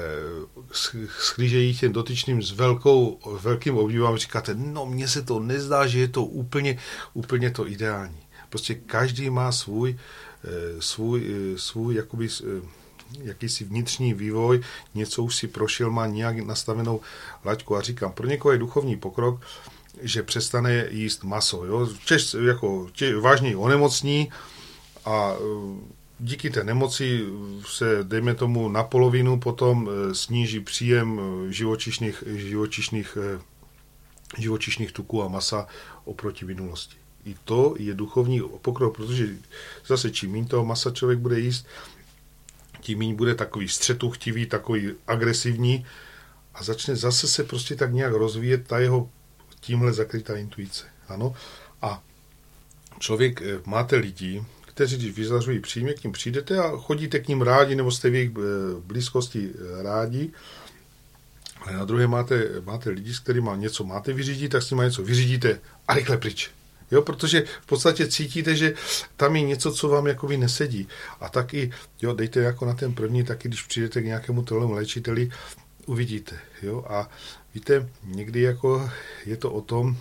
e, schlížejí těm dotyčným s velkou, velkým obdivem a říkáte, no mně se to nezdá, že je to úplně, úplně to ideální. Prostě každý má svůj, e, svůj, e, svůj jakoby, e, jakýsi vnitřní vývoj, něco už si prošel, má nějak nastavenou laťku a říkám, pro někoho je duchovní pokrok, že přestane jíst maso. Jo? Češ, jako, če, vážně onemocní a díky té nemoci se, dejme tomu, na polovinu potom sníží příjem živočišných, živočišných, živočišných tuků a masa oproti minulosti. I to je duchovní pokrok, protože zase čím méně toho masa člověk bude jíst, tím méně bude takový střetuchtivý, takový agresivní a začne zase se prostě tak nějak rozvíjet ta jeho tímhle zakrytá intuice. Ano. A člověk, máte lidi, kteří, když vyzařují příjmy, k ním přijdete a chodíte k ním rádi, nebo jste v jejich blízkosti rádi, ale na druhé máte, máte lidi, s kterými něco máte vyřídit, tak s nimi něco vyřídíte a rychle pryč. Jo, protože v podstatě cítíte, že tam je něco, co vám jakoby nesedí. A taky, jo, dejte jako na ten první, taky když přijdete k nějakému tohlemu léčiteli, uvidíte. Jo, a víte, někdy jako je to o tom,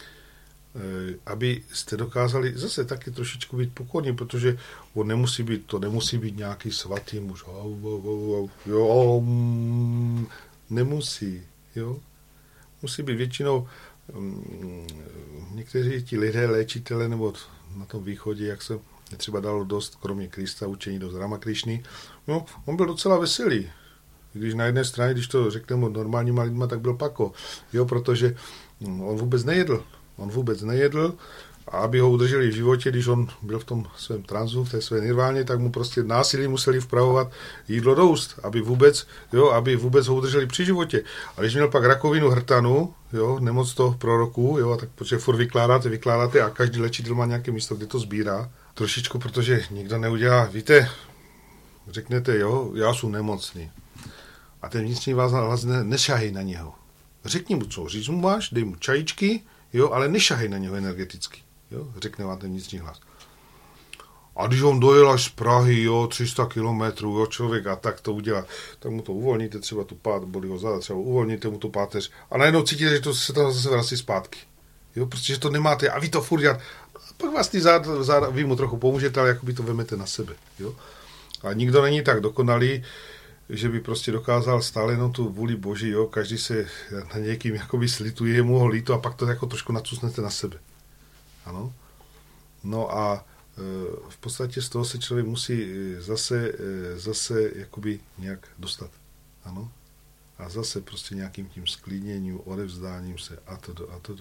aby jste dokázali zase taky trošičku být pokorní, protože on nemusí být, to nemusí být nějaký svatý muž. Jo, nemusí. Jo. Musí být většinou někteří ti lidé, léčitele, nebo na tom východě, jak se třeba dalo dost, kromě Krista, učení dost Ramakrišny, no, on byl docela veselý. Když na jedné straně, když to řekneme normálníma lidma, tak byl pako. Jo, protože on vůbec nejedl. On vůbec nejedl a aby ho udrželi v životě, když on byl v tom svém transu, v té své nirváně, tak mu prostě násilí museli vpravovat jídlo do úst, aby vůbec, jo, aby vůbec ho udrželi při životě. A když měl pak rakovinu hrtanu, jo, nemoc toho proroku, jo, tak protože furt vykládáte, vykládáte a každý léčitel má nějaké místo, kde to sbírá. Trošičku, protože nikdo neudělá, víte, řeknete, jo, já jsem nemocný. A ten vnitřní vás ne, nešahej na něho. Řekni mu, co říct mu máš, dej mu čajíčky, jo, ale nešahej na něho energeticky. Jo, řekne vám ten vnitřní hlas. A když on dojel až z Prahy, jo, tři sta kilometrů, jo, člověk a tak to udělá, tak mu to uvolníte třeba tu pát, bolí ho záda, třeba uvolníte mu tu páteř a najednou cítíte, že to se tam zase vrací zpátky. Jo, protože to nemáte a vy to furt dělat. Pak vás ty záda, záda, vy mu trochu pomůžete, ale jakoby to vemete na sebe, jo. A nikdo není tak dokonalý, že by prostě dokázal stále jenom tu vůli Boží, jo, každý se na někým jakoby slituje, je mu ho líto a pak to jako trošku nacusnete na sebe. Ano. No a e, v podstatě z toho se člověk musí zase, e, zase jakoby nějak dostat. Ano. A zase prostě nějakým tím sklidněním, odevzdáním se a to a to.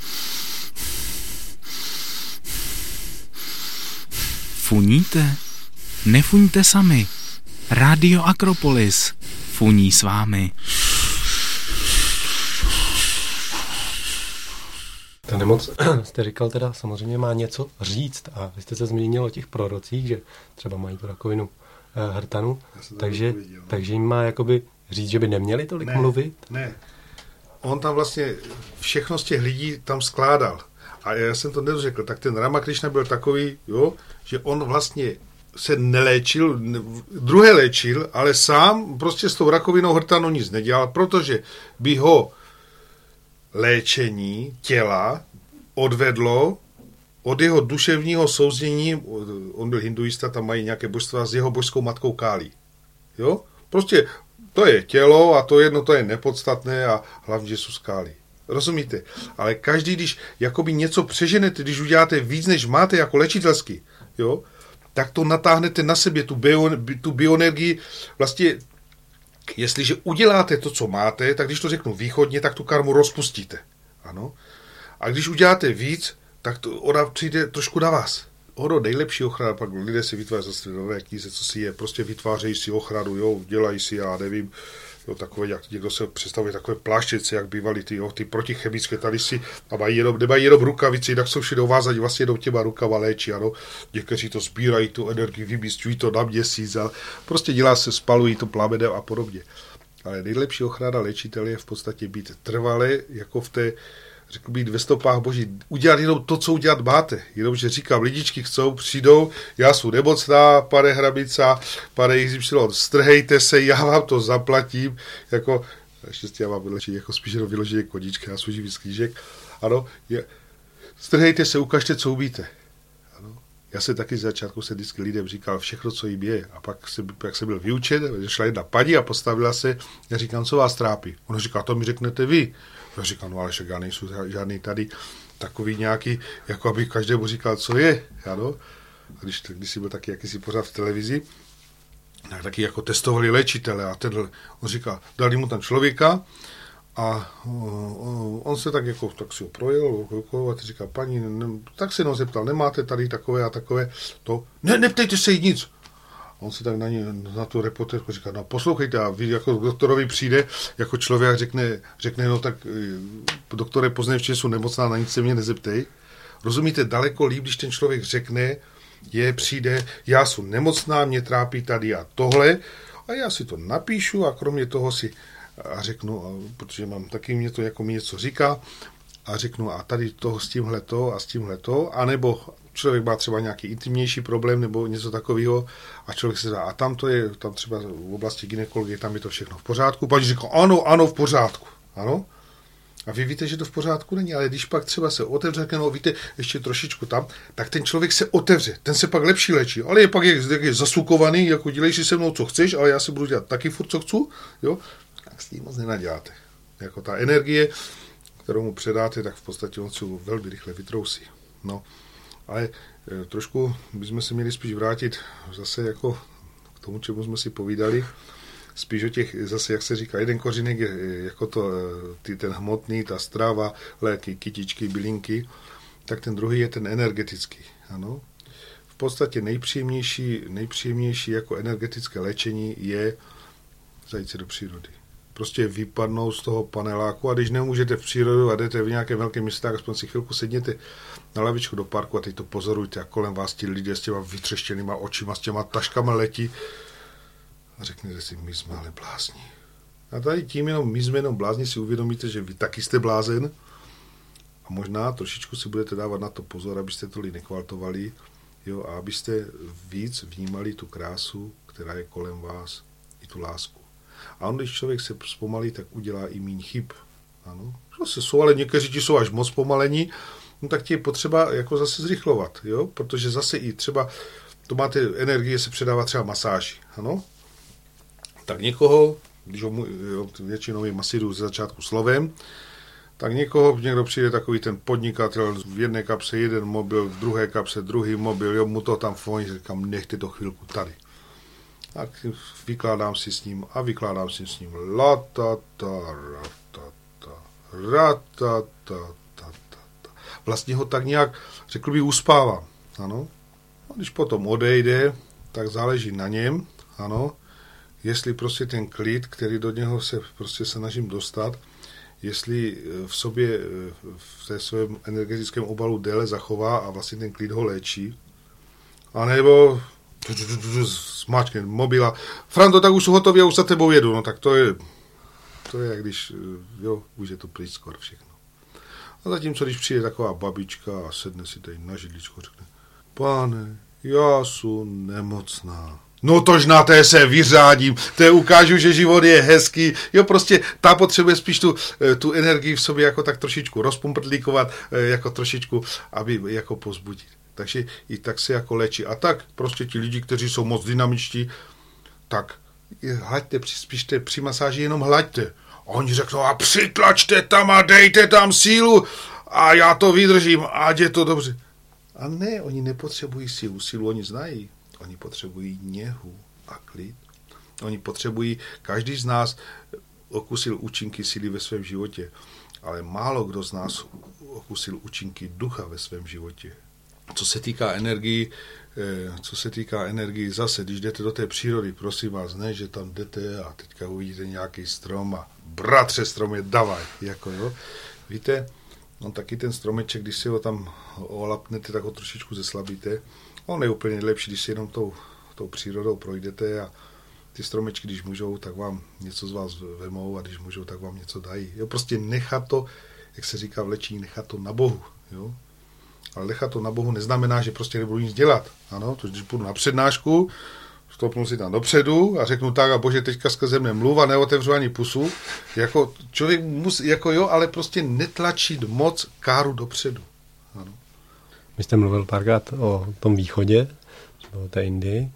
Funíte? Nefuňte sami. Rádio Akropolis funí s vámi. Ta nemoc, jste říkal teda, samozřejmě má něco říct a vy jste se zmínil o těch prorocích, že třeba mají tu rakovinu e, hrtanu, takže, takže jim má jakoby říct, že by neměli tolik ne, mluvit? Ne, on tam vlastně všechno z těch lidí tam skládal. A já jsem to nedořekl, tak ten Ramakrishna byl takový, jo, že on vlastně se neléčil, ne, druhé léčil, ale sám prostě s tou rakovinou hrtanu nic nedělal, protože by ho léčení těla odvedlo od jeho duševního souznění, on byl hinduista, tam mají nějaké božstva s jeho božskou matkou Kálí. Jo? Prostě to je tělo a to jedno, to je nepodstatné a hlavně, že jsou Kálí. Rozumíte? Ale každý, když jakoby něco přeženete, když uděláte víc, než máte jako léčitelský, jo, tak to natáhnete na sebe, tu, bio, tu bioenergii. Vlastně, jestliže uděláte to, co máte, tak když to řeknu východně, tak tu karmu rozpustíte. Ano. A když uděláte víc, tak to, ona přijde trošku na vás. Ono nejlepší ochrana, pak lidé si vytváří zase nové kníze, co si je, prostě vytvářejí si ochranu, jo, dělají si, já nevím, jo, takové, jak někdo se představuje, takové pláštěce, jak bývaly ty, jo, ty protichemické tady si, a mají jenom, nemají jenom rukavici, jinak jsou všude vázaní vlastně jenom těma rukama léčí, ano, někteří to sbírají, tu energii, vymístují to na měsíc, ale prostě dělá se, spalují to plamenem a podobně. Ale nejlepší ochrana léčitel je v podstatě být trvale, jako v té, řekl být ve stopách Boží, udělat jenom to, co udělat máte. Jenomže říkám, lidičky chcou, přijdou, já jsem nemocná, pane Hrabica, pane Jiří, strhejte se, já vám to zaplatím, jako, naštěstí já mám vylečit, jako spíš jenom vyloženě koníčka, já jsem živý sklížek, ano, je, strhejte se, ukažte, co umíte. Ano. Já se taky z začátku se vždycky lidem říkal všechno, co jim je, a pak se, jak jsem byl vyučen, šla jedna paní a postavila se, já říkám, co vás trápí. Ona říká, to mi řeknete vy. Já říkám, no ale však já nejsou žádný tady takový nějaký, jako aby každému říkal, co je, ano. A když, když jsi byl taky jakýsi pořád v televizi, tak taky jako testovali léčitele a tenhle, on říkal, dali mu tam člověka a on, on se tak jako, tak si ho projel a ty říká, paní, ne, tak se jenom zeptal, nemáte tady takové a takové, to, ne, neptejte se jí nic. On se tak na, ně, na tu reportérku říká, no poslouchejte, a vy jako doktorovi přijde, jako člověk řekne, řekne, no tak doktore, poznejš, že jsou nemocná, na nic se mě nezeptej. Rozumíte, daleko líp, když ten člověk řekne, je, přijde, já jsem nemocná, mě trápí tady a tohle, a já si to napíšu a kromě toho si a řeknu, a, protože mám taky mě to jako mi něco říká, a řeknu, a tady toho s tímhle to a s tímhle to, anebo člověk má třeba nějaký intimnější problém nebo něco takového a člověk se dá, a tam to je, tam třeba v oblasti gynekologie, tam je to všechno v pořádku. Paní říká, ano, ano, v pořádku, ano. A vy víte, že to v pořádku není, ale když pak třeba se otevře, no víte, ještě trošičku tam, tak ten člověk se otevře, ten se pak lepší léčí, ale je pak je, je zasukovaný, jako dělej si se mnou, co chceš, ale já si budu dělat taky furt, co chci, jo, tak s tím moc nenaděláte. Jako ta energie, kterou mu předáte, tak v podstatě on si velmi rychle vytrousí. No, ale e, trošku bychom se měli spíš vrátit zase jako k tomu, čemu jsme si povídali, spíš o těch, zase jak se říká, jeden kořínek je jako to, ty, ten hmotný, ta strava, léky, kytičky, bylinky, tak ten druhý je ten energetický, ano. V podstatě nejpříjemnější, nejpříjemnější jako energetické léčení je zajít se do přírody. Prostě vypadnout z toho paneláku, a když nemůžete v přírodu a jdete v nějaké velké městě, tak aspoň si chvilku sedněte na lavičku do parku a teď to pozorujte a kolem vás ti lidé s těma vytřeštěnýma očima, s těma taškama letí a řeknete si, my jsme ale blázni. A tady tím jenom, my jsme jenom blázni, si uvědomíte, že vy taky jste blázen a možná trošičku si budete dávat na to pozor, abyste to lidi nekvaltovali, Jo, a abyste víc vnímali tu krásu, která je kolem vás, i tu lásku. A on, když člověk se zpomalí, tak udělá i míň chyb. Ano. Zase jsou, ale někteří ti jsou až moc pomalení, no tak ti je potřeba jako zase zrychlovat, jo, protože zase i třeba to máte energie se předává třeba masáži, ano. Tak někoho, když ho, jo, většinou je masíruju ze začátku slovem, tak někoho, někdo přijde takový ten podnikatel, v jedné kapse jeden mobil, v druhé kapse druhý mobil, jo, mu to tam foní, říkám, nechte to chvilku tady. Tak vykládám si s ním a vykládám si s ním latata, ratata, ratata, tatata. Vlastně ho tak nějak, řekl bych, uspávám, ano. A když potom odejde, tak záleží na něm, ano, jestli prostě ten klid, který do něho se prostě se snažím dostat, jestli v sobě, v té svém energetickém obalu déle zachová a vlastně ten klid ho léčí, anebo smáčkne mobila. Franto, tak už jsou hotový a už za tebou jedu. No tak to je, to je jak když, jo, už je to pryč skoro všechno. A zatímco, když přijde taková babička a sedne si tady na židličku, řekne, pane, já jsem nemocná. No tož na té se vyřádím, té ukážu, že život je hezký. Jo, prostě ta potřebuje spíš tu, tu energii v sobě jako tak trošičku rozpumprtlíkovat, jako trošičku, aby jako pozbudit. Takže i tak se jako léčí. A tak prostě ti lidi, kteří jsou moc dynamičtí, tak hlaďte, spíšte při masáži jenom hlaďte. A oni řeknou, a přitlačte tam a dejte tam sílu a já to vydržím, ať je to dobře. A ne, oni nepotřebují sílu, sílu oni znají. Oni potřebují něhu a klid. Oni potřebují, každý z nás okusil účinky síly ve svém životě, ale málo kdo z nás okusil účinky ducha ve svém životě. Co se týká energii, co se týká energii zase, když jdete do té přírody, prosím vás, ne, že tam jdete a teďka uvidíte nějaký strom a bratře strom je davaj, jako jo. Víte, no taky ten stromeček, když si ho tam olapnete, tak ho trošičku zeslabíte. On je úplně nejlepší, když si jenom tou, tou přírodou projdete a ty stromečky, když můžou, tak vám něco z vás vemou a když můžou, tak vám něco dají. Jo, prostě nechat to, jak se říká v léčení, nechat to na Bohu, jo. Ale nechat to na Bohu neznamená, že prostě nebudu nic dělat. Ano, to když půjdu na přednášku, stopnu si tam dopředu a řeknu tak, a bože, teďka skrze mne mluv a neotevřu ani pusu. Jako člověk musí, jako jo, ale prostě netlačit moc káru dopředu. Ano. Vy jste mluvil párkrát o tom východě, o té Indii,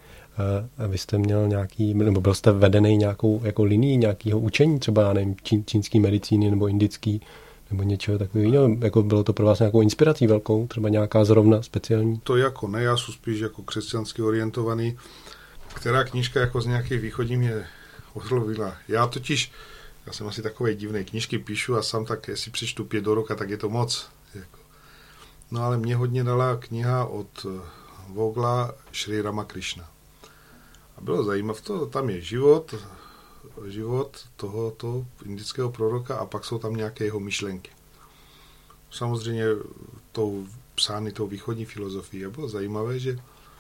a vy jste měl nějaký, nebo byl jste vedený nějakou jako linii nějakého učení, třeba, já nevím, čín, čínský medicíny nebo indický, nebo něčeho takového, jako bylo to pro vás nějakou inspirací velkou, třeba nějaká zrovna speciální? To jako ne, já jsem spíš jako křesťansky orientovaný. Která knížka jako z nějakých východní mě oslovila. Já totiž, já jsem asi takové divné knížky píšu a sám tak, jestli přečtu pět do roka, tak je to moc. Jako. No ale mě hodně dala kniha od Vogla Šri Ramakrishna. A bylo zajímavé, to, tam je život, život tohoto indického proroka a pak jsou tam nějaké jeho myšlenky. Samozřejmě tou psány tou východní filozofií. A bylo zajímavé, že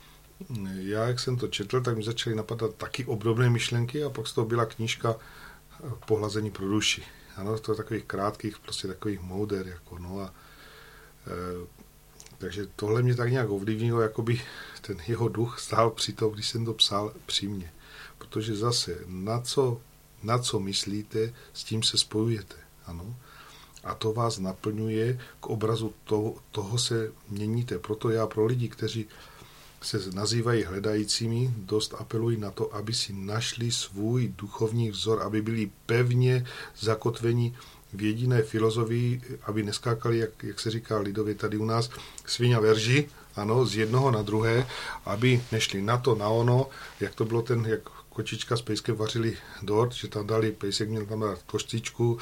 já, jak jsem to četl, tak mi začaly napadat taky obdobné myšlenky a pak z toho byla knížka Pohlazení pro duši. Ano, to je takových krátkých, prostě takových mouder, jako no a e, takže tohle mě tak nějak ovlivnilo, jakoby ten jeho duch stál při tom, když jsem to psal při mně. Protože zase, na co, na co myslíte, s tím se spojujete, ano. A to vás naplňuje, k obrazu toho, toho se měníte. Proto já pro lidi, kteří se nazývají hledajícími, dost apelují na to, aby si našli svůj duchovní vzor, aby byli pevně zakotveni v jediné filozofii, aby neskákali, jak, jak se říká lidově tady u nás, sviňa verži, ano, z jednoho na druhé, aby nešli na to, na ono, jak to bylo ten, jak kočička s pejskem vařili dort, že tam dali, pejsek měl tam dát koštičku,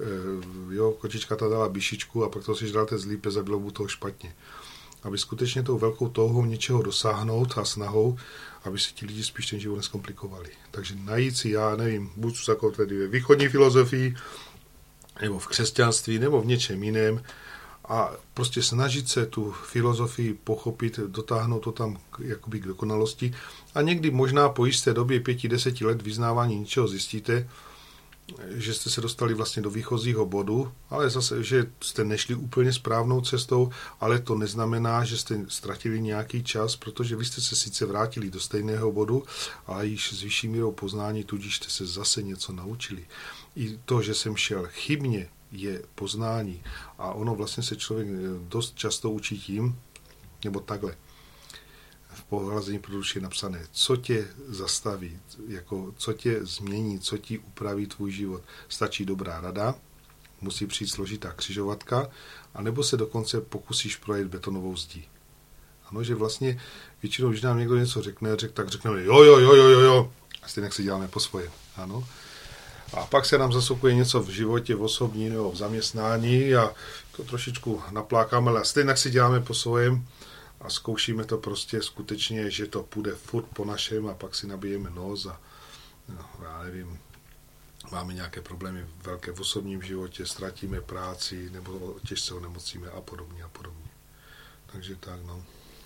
e, jo, kočička tam dala bišičku a pak to si dal ten zlý pes a bylo mu toho špatně. Aby skutečně tou velkou touhou něčeho dosáhnout a snahou, aby si ti lidi spíš ten život neskomplikovali. Takže najít si, já nevím, buď zakotvený ve východní filozofii, nebo v křesťanství, nebo v něčem jiném a prostě snažit se tu filozofii pochopit, dotáhnout to tam jakoby k dokonalosti a někdy možná po jisté době pěti, deseti let vyznávání něčeho zjistíte, že jste se dostali vlastně do výchozího bodu, ale zase, že jste nešli úplně správnou cestou, ale to neznamená, že jste ztratili nějaký čas, protože vy jste se sice vrátili do stejného bodu, ale již s vyšší mírou poznání, tudíž jste se zase něco naučili. I to, že jsem šel chybně, je poznání a ono vlastně se člověk dost často učí tím, nebo takhle. V pohlazení pro duši je napsané, co tě zastaví, jako co tě změní, co ti upraví tvůj život. Stačí dobrá rada, musí přijít složitá křižovatka, anebo se dokonce pokusíš projet betonovou zdí. Ano, že vlastně většinou, když nám někdo něco řekne, řek, tak řekneme jo, jo, jo, jo, jo, jo, a stejně si děláme po svoje. Ano. A pak se nám zasukuje něco v životě, v osobní nebo v zaměstnání a to trošičku naplákáme, ale stejně si děláme po svém a zkoušíme to prostě skutečně, že to půjde furt po našem a pak si nabijeme nos a no, já nevím, máme nějaké problémy velké v osobním životě, ztratíme práci nebo těžce onemocníme a podobně a podobně. Takže tak, no.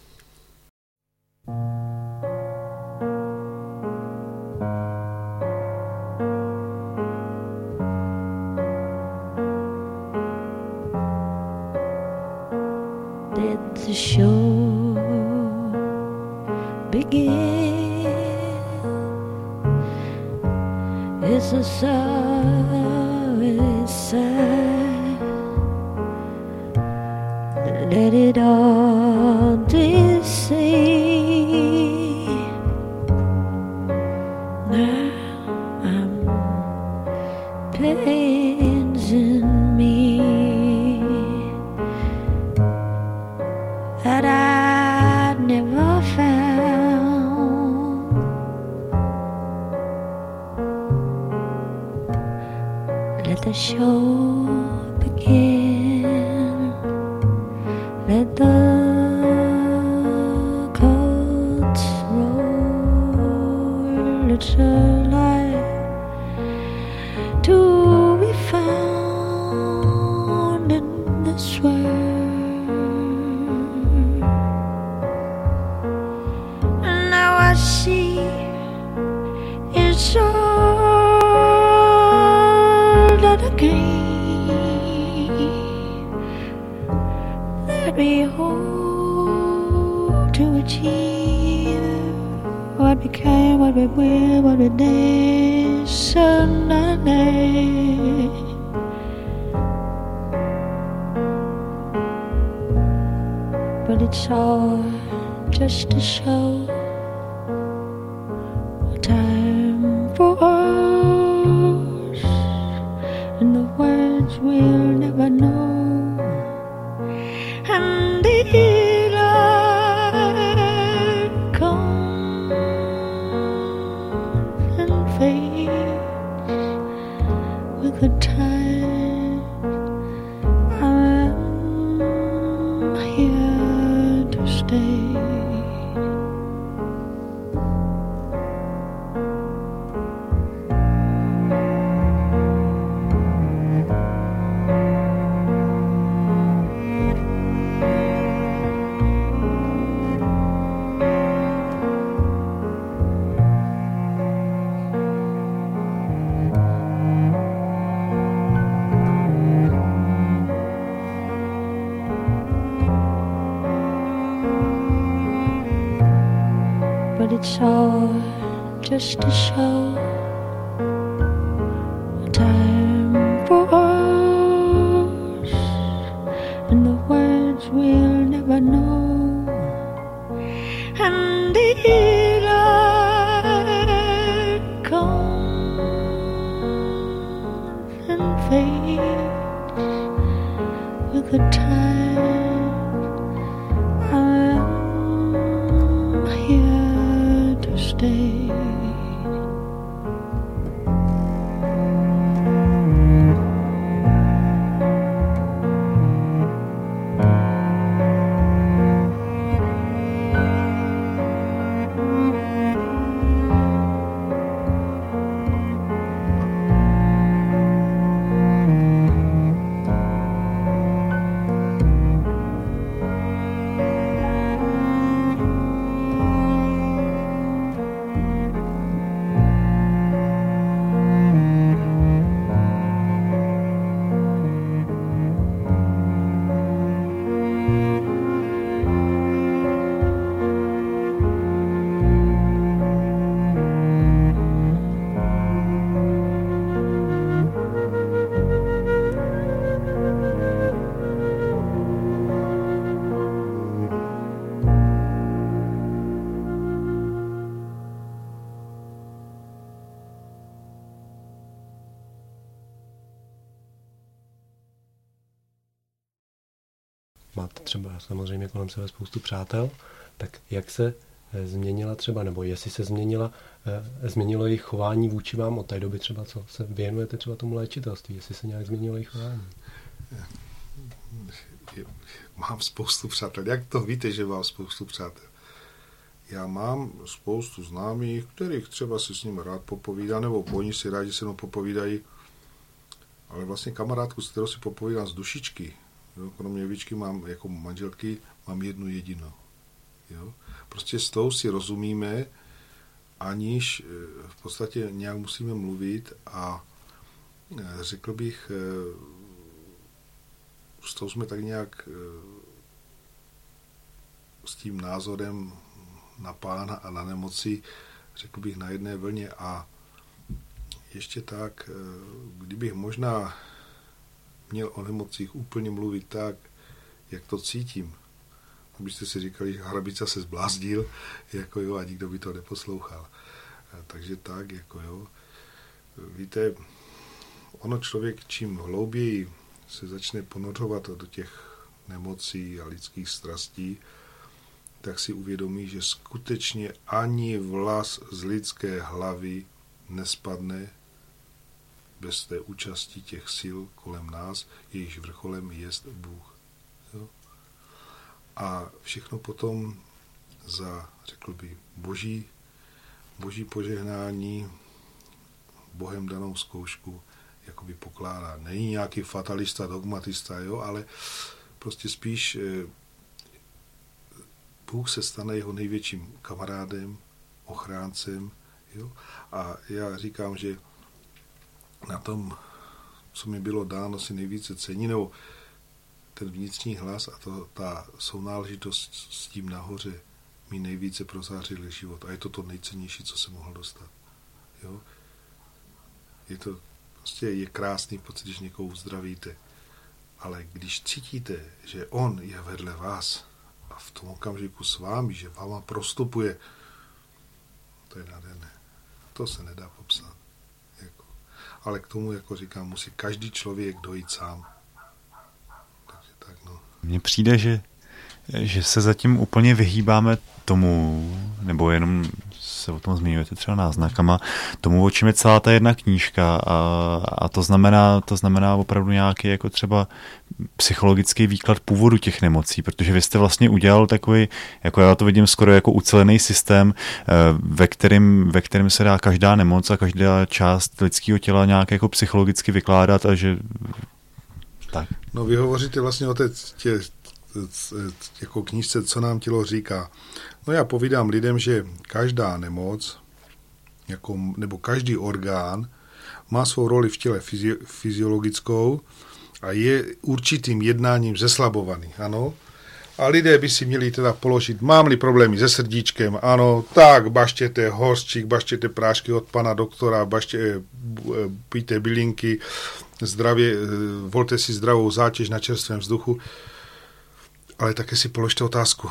The show begin. It's a sorry sight. Let it all deceive. Now I'm pains in me that I never found. Let the show begin. Let the curtains roll. It's a light to be found in this world. See, it's all that I gain, that we hope to achieve. What we can, what we will, what we dance and day. But it's all just a show. Time for us, and the words we'll never know, and the light comes and fades with the tide. I'm here to stay. But it's all just a show, a time for us, and the words we'll never know, and the light comes and fades with the tide. I'm here to stay. máte třeba samozřejmě kolem sebe spoustu přátel, tak jak se změnila třeba, nebo jestli se změnila, změnilo jejich chování vůči vám od té doby třeba, co se věnujete třeba tomu léčitelství, jestli se nějak změnilo jejich chování? Mám spoustu přátel. Jak to víte, že mám spoustu přátel? Já mám spoustu známých, kterých třeba si s nimi rád popovídá, nebo oni si rádi se mnou popovídají, ale vlastně kamarádku, s kterou si popovídám z dušičky, jo, kromě Evičky mám jako manželky, mám jednu jedinou. Jo. Prostě s tou si rozumíme, aniž v podstatě nějak musíme mluvit a řekl bych, s tou jsme tak nějak s tím názorem na Pána a na nemoci, řekl bych, na jedné vlně. A ještě tak, kdybych možná měl o nemocích úplně mluvit tak, jak to cítím, abyste si říkali, že Hrabica se zblázdil, jako jo, a nikdo by to neposlouchal. Takže tak, jako jo. Víte, ono člověk čím hlouběji se začne ponořovat do těch nemocí a lidských strastí, tak si uvědomí, že skutečně ani vlas z lidské hlavy nespadne bez té účasti těch sil kolem nás, jejichž vrcholem jest Bůh. Jo? A všechno potom za, řekl by, boží, boží požehnání, Bohem danou zkoušku, jakoby pokládá. Není nějaký fatalista, dogmatista, jo, ale prostě spíš Bůh se stane jeho největším kamarádem, ochráncem. Jo? A já říkám, že na tom, co mi bylo dáno, si nejvíce cení, nebo ten vnitřní hlas a to, ta sounáležitost s tím nahoře mi nejvíce prozářili život. A je to to nejcennější, co jsem mohl dostat. Jo? Je to prostě je krásný pocit, když někoho uzdravíte. Ale když cítíte, že on je vedle vás a v tom okamžiku s vámi, že váma prostupuje, to je nádherné. To se nedá popsat. Jako. Ale k tomu, jako říkám, musí každý člověk dojít sám. Takže tak, no. Mně přijde, že, že se zatím úplně vyhýbáme tomu, nebo jenom se o tom zmiňujete třeba náznakama, tomu, o čem je celá ta jedna knížka a, a to znamená, to znamená opravdu nějaký jako třeba psychologický výklad původu těch nemocí, protože vy jste vlastně udělal takový, jako já to vidím skoro jako ucelený systém, ve kterém, ve kterém se dá každá nemoc a každá část lidského těla nějak jako psychologicky vykládat a že tak. No vy hovoříte vlastně o té tě, jako knížce, co nám tělo říká. No já povídám lidem, že každá nemoc, jako, nebo každý orgán má svou roli v těle fyzi- fyziologickou a je určitým jednáním zeslabovaný, ano. A lidé by si měli teda položit, mám-li problémy se srdíčkem, ano, tak baštěte hořčík, baštěte prášky od pana doktora, baště, pijte bylinky, zdravě, volte si zdravou zátěž na čerstvém vzduchu, ale také si položte otázku,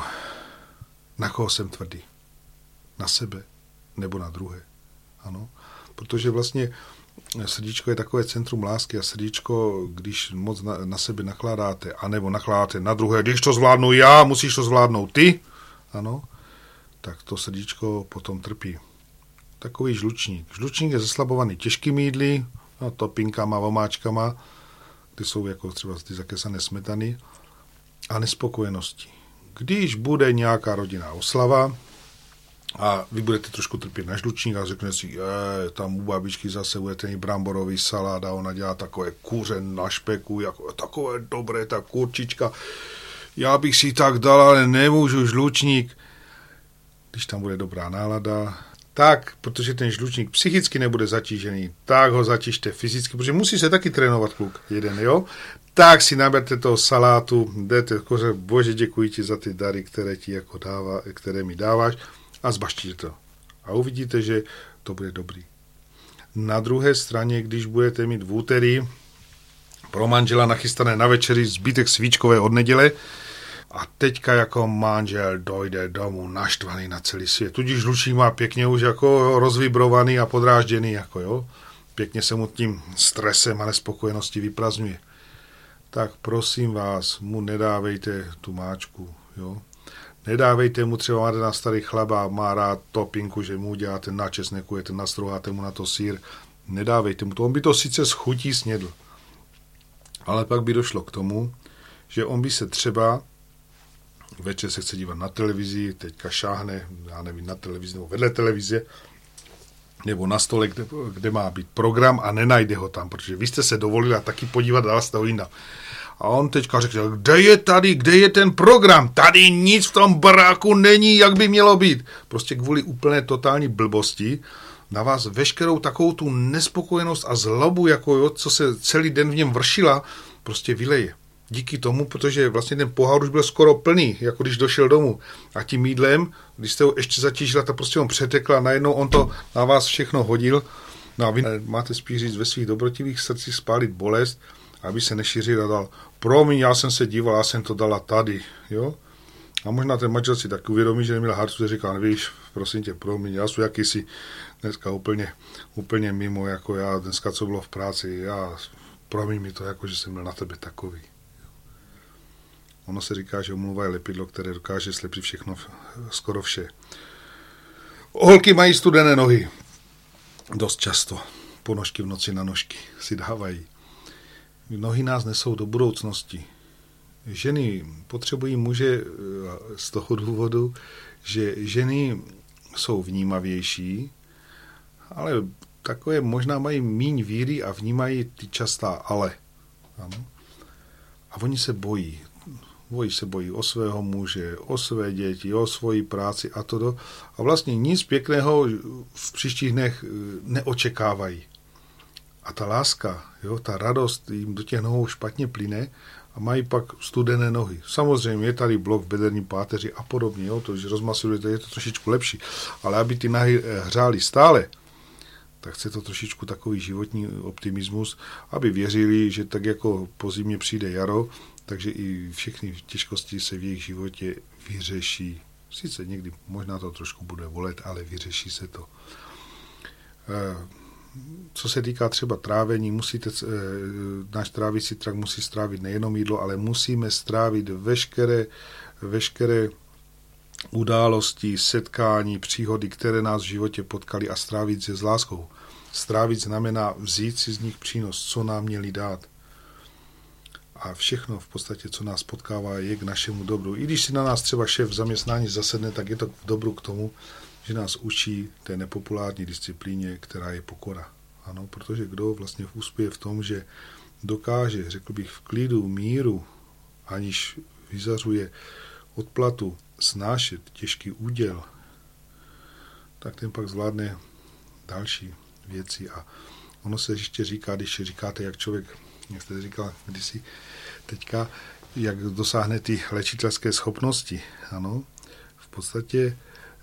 na koho jsem tvrdý? Na sebe nebo na druhé? Ano, protože vlastně srdíčko je takové centrum lásky a srdíčko, když moc na, na sebe nakládáte, anebo nakládáte na druhé, když to zvládnu já, musíš to zvládnout ty, ano, tak to srdíčko potom trpí. Takový žlučník. Žlučník je zeslabovaný těžkými jídly, no, topinkama, vomáčkama, ty jsou jako třeba ty zakesané smetany, a nespokojenosti. Když bude nějaká rodinná oslava a vy budete trošku trpět na žlučník a řeknete si, e, tam u babičky zase bude ten bramborový salát a ona dělá takové kuře na špeku, jako takové dobré, ta kurčička. Já bych si tak dal, ale nemůžu žlučník. Když tam bude dobrá nálada, tak, protože ten žlučník psychicky nebude zatížený, tak ho zatížte fyzicky, protože musí se taky trénovat kluk jeden, jo? Tak si naberte toho salátu, jdete koře, bože, děkuji ti za ty dary, které ti jako dává, které mi dáváš a zbaštíte to. A uvidíte, že to bude dobrý. Na druhé straně, když budete mít v úterý pro manžela nachystané na večeři zbytek svíčkové od neděle a teďka jako manžel dojde domů naštvaný na celý svět. Tudíž žlučník má pěkně už jako rozvibrovaný a podrážděný, jako jo. Pěkně se mu tím stresem a nespokojeností vyprazňuje. tak prosím vás, mu nedávejte tu máčku, jo. Nedávejte mu třeba, máte na starý chleba, má rád topinku, že mu uděláte na česneku, ten nastrouháte mu na to sýr. Nedávejte mu to, on by to sice s chutí snědl, ale pak by došlo k tomu, že on by se třeba večer se chce dívat na televizi, teďka šáhne, já nevím, na televizi nebo vedle televize, nebo na stole, kde, kde má být program a nenajde ho tam, protože vy jste se dovolili taky podívat, dala jste ho jinam. A on teďka řekl, kde je tady, kde je ten program? Tady nic v tom baráku není, jak by mělo být. Prostě kvůli úplné totální blbosti na vás veškerou takovou tu nespokojenost a zlobu, jako jo, co se celý den v něm vršila, prostě vyleje. Díky tomu, protože vlastně ten pohár už byl skoro plný, jako když došel domů. A tím jídlem, když jste ho ještě zatížila, tak prostě on přetekla, najednou on to na vás všechno hodil. No a vy máte spíš říct ve svých dobrotivých srdcích spálit bolest, aby se nešířil a dal, promiň, já jsem se díval, já jsem to dala tady, jo. A možná ten manžel si tak uvědomí, že neměl harcu, že říká, nevíš, prosím tě, promiň, já jsem jakýsi dneska úplně, úplně mimo, jako já dneska, co bylo v práci, já, promiň mi to, jako že jsem byl na tebe takový. Ono se říká, že omluva je lepidlo, které dokáže slepit všechno, skoro vše. Holky mají studené nohy. Dost často. Ponožky v noci na nožky si dávají. Nohy nás nesou do budoucnosti. Ženy potřebují muže z toho důvodu, že ženy jsou vnímavější, ale takové možná mají míň víry a vnímají ty častá ale. Ano. A oni se bojí. Bojí se bojí o svého muže, o své děti, o svoji práci a to. A vlastně nic pěkného v příštích dnech neočekávají. A ta láska, jo, ta radost jim do těch nohou špatně plyne a mají pak studené nohy. Samozřejmě je tady blok v bederní páteři a podobně, jo, to, že rozmasilujete, je to trošičku lepší. Ale aby ty nohy hřály stále, tak chce to trošičku takový životní optimismus, aby věřili, že tak jako po zimě přijde jaro, takže i všechny těžkosti se v jejich životě vyřeší. Sice někdy možná to trošku bude bolet, ale vyřeší se to. Co se týká třeba trávení, musíte, náš trávicí trakt musí strávit nejenom jídlo, ale musíme strávit veškeré, veškeré události, setkání, příhody, které nás v životě potkaly a strávit je s láskou. Strávit znamená vzít si z nich přínos, co nám měli dát. A všechno v podstatě, co nás potkává, je k našemu dobru. I když si na nás třeba šéf v zaměstnání zasedne, tak je to k dobru k tomu, že nás učí té nepopulární disciplíně, která je pokora. Ano, protože kdo vlastně uspěje v tom, že dokáže, řekl bych, v klidu, míru, aniž vyzařuje odplatu, snášet těžký úděl, tak ten pak zvládne další věci. A ono se ještě říká, když říkáte, jak člověk, jak jste říkal kdysi teďka, jak dosáhne ty léčitelské schopnosti. Ano, v podstatě,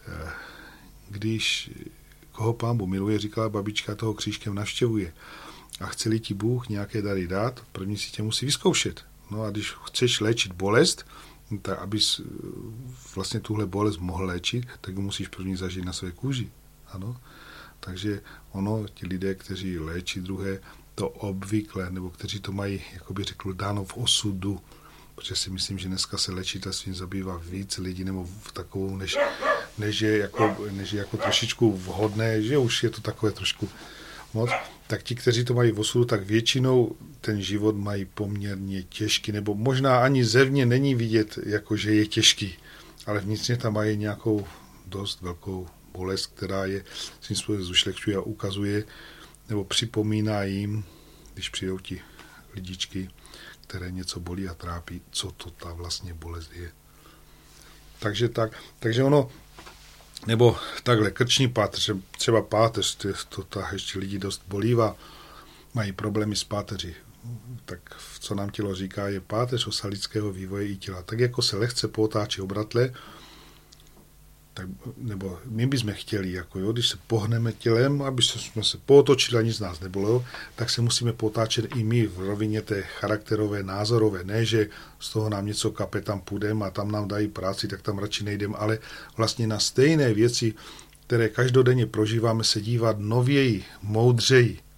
když koho Pán Bůh miluje, říkala babička, toho křížkem navštěvuje. A chce-li ti Bůh nějaké dary dát, první si tě musí vyzkoušet. No a když chceš léčit bolest, tak abys vlastně tuhle bolest mohl léčit, tak musíš první zažít na své kůži. Ano. Takže ono, ti lidé, kteří léčí druhé, to obvykle, nebo kteří to mají, jako by řekl, dáno v osudu, protože si myslím, že dneska se léčitelstvím zabývá víc lidí, nebo v takovou, než, než, je jako, než je jako trošičku vhodné, že už je to takové trošku moc, tak ti, kteří to mají v osudu, tak většinou ten život mají poměrně těžký, nebo možná ani zevně není vidět, jako že je těžký, ale vnitřně tam mají nějakou dost velkou bolest, která je svým způsobem zušlechťuje a ukazuje, nebo připomíná jim, když přijdou ti lidičky, které něco bolí a trápí, co to ta vlastně bolest je. Takže tak, takže ono, nebo takhle, krční páteř, třeba páteř, to, to ta ještě lidi dost bolívá, mají problémy s páteří. Tak co nám tělo říká, je páteř osa lidského vývoje i těla. Tak jako se lehce potáčí obratle, tak, nebo my bychom chtěli, jako jo, když se pohneme tělem, aby jsme se pootočili a nic z nás nebylo, tak se musíme potáčet i my v rovině té charakterové, názorové. Ne, že z toho nám něco kape, tam půjdeme a tam nám dají práci, tak tam radši nejdeme, ale vlastně na stejné věci, které každodenně prožíváme, se dívat nověji, moudřeji.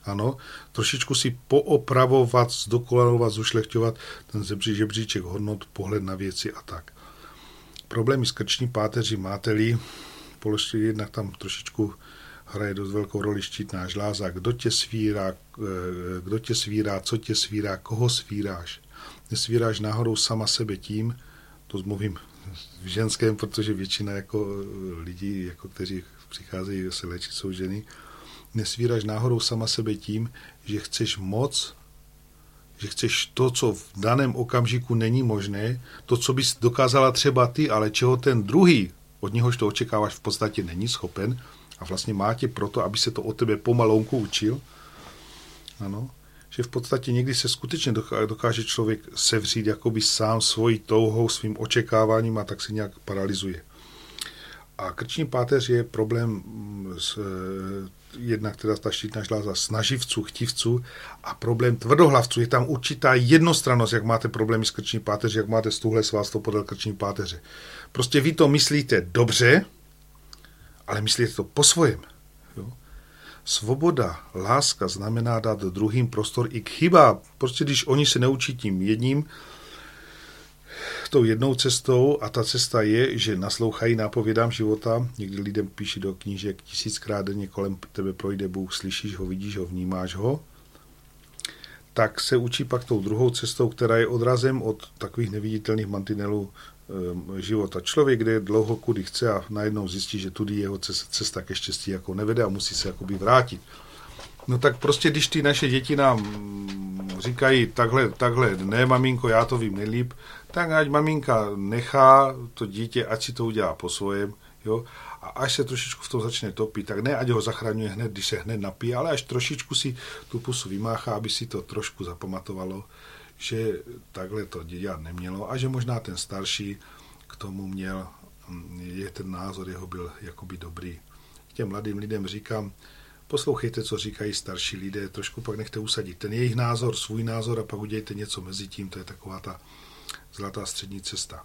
ano, trošičku si poopravovat, zdokonalovat, zušlechťovat ten žebříček hodnot, pohled na věci a tak. Problémy s krční páteří máte-li, položte jednak tam trošičku hraje dost velkou roli štítná žláza, kdo tě svírá, kdo tě svírá, co tě svírá, koho svíráš. Nesvíráš náhodou sama sebe tím, to mluvím v ženském, protože většina jako lidí, jako kteří přicházejí se léčit, jsou ženy, nesvíráš náhodou sama sebe tím, že chceš moc, že chceš to, co v daném okamžiku není možné, to, co bys dokázala třeba ty, ale čeho ten druhý, od něhož to očekáváš, v podstatě není schopen a vlastně má tě proto, aby se to od tebe pomalounku učil. Ano. Že v podstatě někdy se skutečně dokáže člověk sevřít jakoby sám svojí touhou, svým očekáváním a tak se nějak paralyzuje. A krční páteř je problém s, jednak teda ta štítná žláza snaživců, chtivců a problém tvrdohlavců. Je tam určitá jednostrannost, jak máte problémy s krční páteří, jak máte stuhlé svalstvo podél krční páteře. Prostě vy to myslíte dobře, ale myslíte to po svém. Jo? Svoboda, láska znamená dát druhým prostor i k chybám. Prostě když oni se neučí tím jedním, tou jednou cestou a ta cesta je, že naslouchají nápovědám života. Někdy lidem píší do knížek tisíckrát denně kolem tebe projde Bůh, slyšíš ho, vidíš ho, vnímáš ho. Tak se učí pak tou druhou cestou, která je odrazem od takových neviditelných mantinelů e, života. Člověk jde dlouho kudy chce a najednou zjistí, že tudy jeho cesta ke štěstí jako nevede a musí se jakoby vrátit. No tak prostě, když ty naše děti nám říkají takhle, takhle, ne maminko, já to vím nejlíp, tak ať maminka nechá to dítě, ať si to udělá po svém, jo, a až se trošičku v tom začne topit, tak ne, ať ho zachraňuje hned, když se hned napí, ale až trošičku si tu pusu vymáchá, aby si to trošku zapamatovalo, že takhle to dělat nemělo a že možná ten starší k tomu měl, je ten názor jeho byl jakoby dobrý. Těm mladým lidem říkám, poslouchejte, co říkají starší lidé, trošku pak nechte usadit ten jejich názor, svůj názor a pak udějte něco mezi tím, to je taková ta zlatá střední cesta.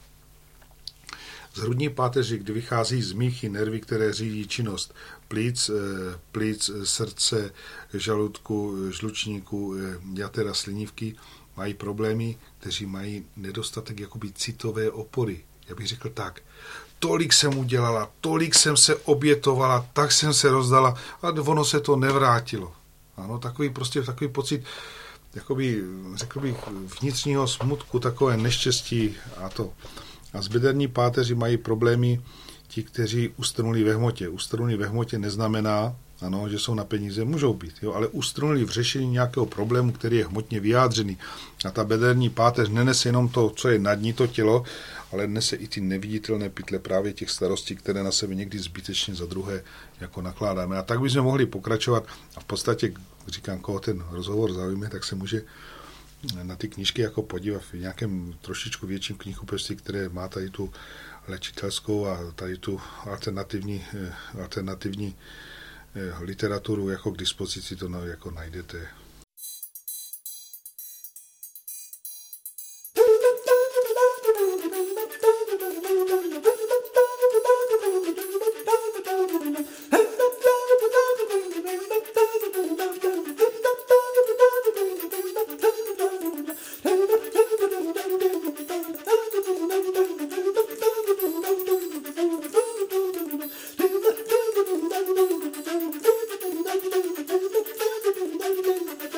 Z hrudní páteři, kdy vychází z míchy nervy, které řídí činnost plíc, plíc, srdce, žaludku, žlučníku, jatera, slinivky, mají problémy, kteří mají nedostatek jakoby citové opory. Já bych řekl tak, tolik jsem udělala, tolik jsem se obětovala, tak jsem se rozdala a ono se to nevrátilo. Ano, takový prostě takový pocit, jakoby, řekl bych, vnitřního smutku, takové neštěstí a to. A z bederní páteři mají problémy ti, kteří ustrnuli ve hmotě. Ustrnuli ve hmotě neznamená, ano, že jsou na peníze, můžou být, jo, ale ustrnuli v řešení nějakého problému, který je hmotně vyjádřený. A ta bederní páteř nenese jenom to, co je nad ní to tělo, ale nese i ty neviditelné pytle právě těch starostí, které na sebe někdy zbytečně za druhé jako nakládáme. A tak bychom mohli pokračovat a v podstatě, říkám, koho ten rozhovor zaujme, tak se může na ty knížky jako podívat v nějakém trošičku větším knihkupectví, které má tady tu léčitelskou a tady tu alternativní, alternativní literaturu jako k dispozici, to jako najdete. Thank you.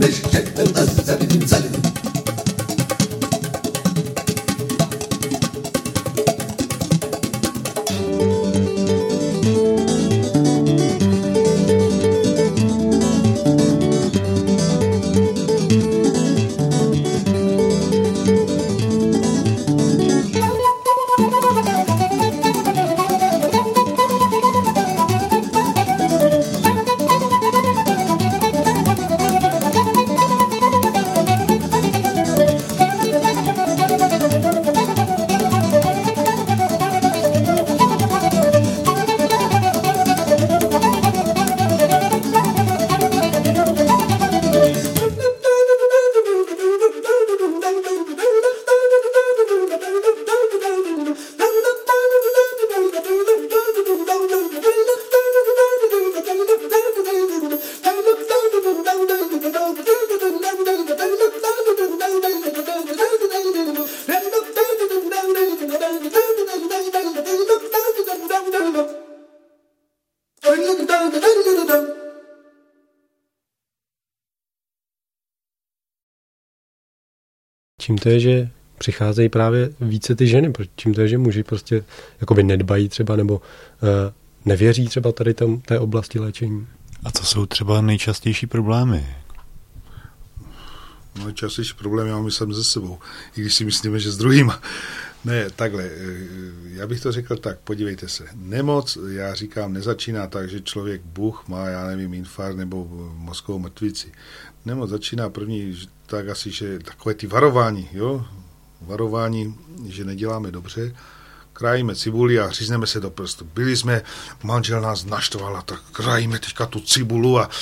Čím to je, že přicházejí právě více ty ženy? Čím to je, že muži prostě jakoby nedbají třeba nebo uh, nevěří třeba tady tam té oblasti léčení? A co jsou třeba nejčastější problémy? Nejčastější problém já myslím se sebou, i když si myslíme, že s druhýma. Ne, takhle, já bych to řekl tak, podívejte se, nemoc, já říkám, nezačíná tak, že člověk buch má, já nevím, infarkt nebo mozkovou mrtvici. Nemoc začíná první, tak asi, že takové ty varování, jo, varování, že neděláme dobře, krájíme cibuli a řízneme se do prstu. Byli jsme, manžel nás naštvala, tak krájíme teďka tu cibulu a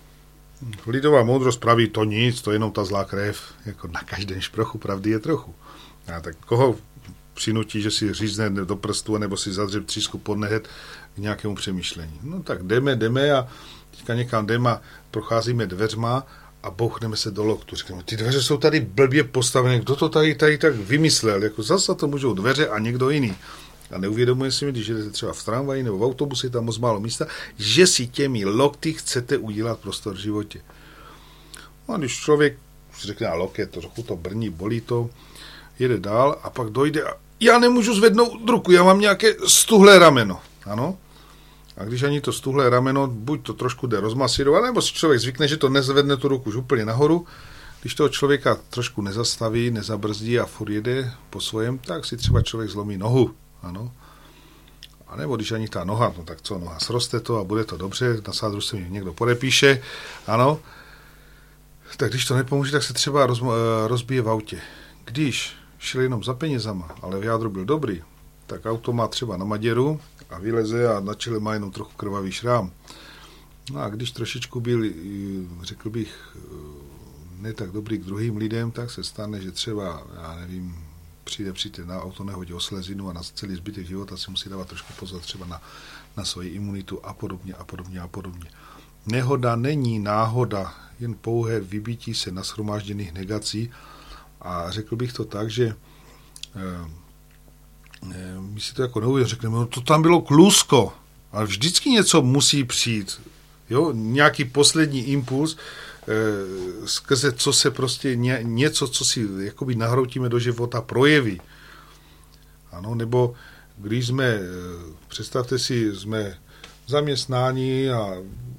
lidová moudrost praví, to nic, to je jenom ta zlá krev, jako na každém šprochu pravdy je trochu. A tak koho přinutí, že si řízne do prstu nebo si zadře třísku pod nehet k nějakému přemýšlení. No tak jdeme, jdeme a teďka někam jdeme a procházíme dveřma a bouchneme se do loktu. Říkáme, ty dveře jsou tady blbě postavené, kdo to tady, tady tak vymyslel, jako zase to můžou dveře a někdo jiný. A neuvědomuje si mi, když jdete třeba v tramvaji nebo v autobuse, je tam moc málo místa, že si těmi lokty chcete udělat prostor v životě. No a když člověk si řekne, a loket, to trochu to brní, bolí to, jede dál a pak dojde a já nemůžu zvednout ruku, já mám nějaké stuhlé rameno. Ano? A když ani to stuhlé rameno, buď to trošku jde rozmasírovat, nebo si člověk zvykne, že to nezvedne tu ruku už úplně nahoru, když toho člověka trošku nezastaví, nezabrzdí a furt jede po svojem, tak si třeba člověk zlomí nohu. Ano? A nebo když ani ta noha, no tak co, noha sroste to a bude to dobře, na sádru se mi někdo podepíše, ano, tak když to nepomůže, tak se třeba roz, rozbije v autě. Když šel jenom za penězama, ale v jádru byl dobrý, tak auto má třeba na maděru a vyleze a na čele má jenom trochu krvavý šrám. No a když trošičku byl, řekl bych, ne tak dobrý k druhým lidem, tak se stane, že třeba, já nevím, přijde přijde na autonehodě o slezinu a na celý zbytek života si musí dávat trošku pozor třeba na, na svoji imunitu a podobně a podobně a podobně. Nehoda není náhoda, jen pouhé vybití se nashromážděných negací a řekl bych to tak, že eh, eh, my si to jako neuvěříme, řekneme, no to tam bylo klusko, ale vždycky něco musí přijít, jo, nějaký poslední impuls, eh, skrze co se prostě ně, něco, co si jakoby nahroutíme do života, projeví. Ano, nebo když jsme, eh, představte si, jsme zaměstnáni a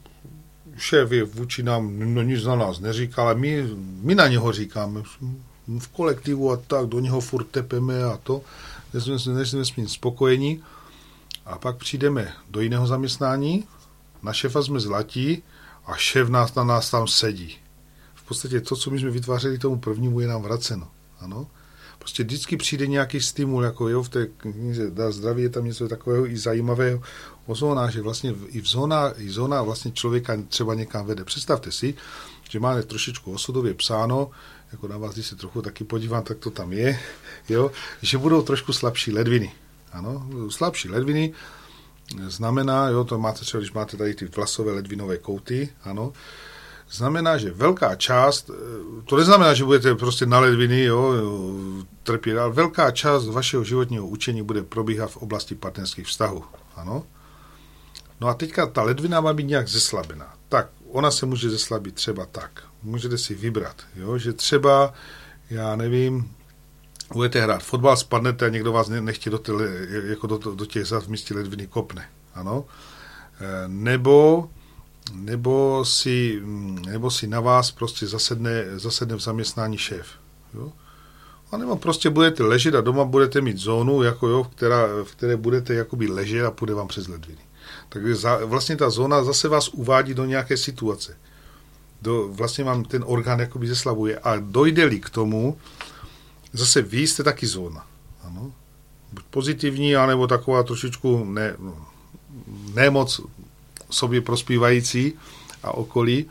šéf je vůči nám, no nic na nás neříká, ale my, my na něho říkáme v kolektivu a tak, do něho furt tepeme a to, než jsme s ním spokojení. A pak přijdeme do jiného zaměstnání, na šéfa jsme zlatí a šéf nás na nás tam sedí. V podstatě to, co my jsme vytvářeli tomu prvnímu, je nám vraceno. Ano? Prostě vždycky přijde nějaký stimul, jako jo, v té knize Dá zdraví je tam něco takového i zajímavého o zónách, že vlastně i v zónách, i zóna vlastně člověka třeba někam vede. Představte si, že máme trošičku osudově psáno, jako na vás, když se trochu taky podívám, tak to tam je, jo, že budou trošku slabší ledviny. Ano, slabší ledviny znamená, jo, to máte třeba, když máte tady ty vlasové ledvinové kouty, ano, znamená, že velká část, to neznamená, že budete prostě na ledviny, jo, trpět, ale velká část vašeho životního učení bude probíhat v oblasti partnerských vztahů, ano. No a teďka ta ledvina má být nějak zeslabená. Tak ona se může zeslabit třeba tak. Můžete si vybrat, jo? Že třeba, já nevím, budete hrát fotbal, spadnete a někdo vás nechtějí do, tele, jako do, do těch zad v místě ledviny kopne. Ano? Nebo, nebo, si, nebo si na vás prostě zasedne, zasedne v zaměstnání šéf. Jo? A nebo prostě budete ležet a doma budete mít zónu, jako jo, která, v které budete jakoby ležet a půjde vám přes ledviny. Takže za, vlastně ta zóna zase vás uvádí do nějaké situace. Do, vlastně vám ten orgán jakoby zeslavuje. A dojde-li k tomu, zase vy jste taky zóna. Ano? Buď pozitivní, anebo taková trošičku ne, ne moc sobě prospívající a okolí.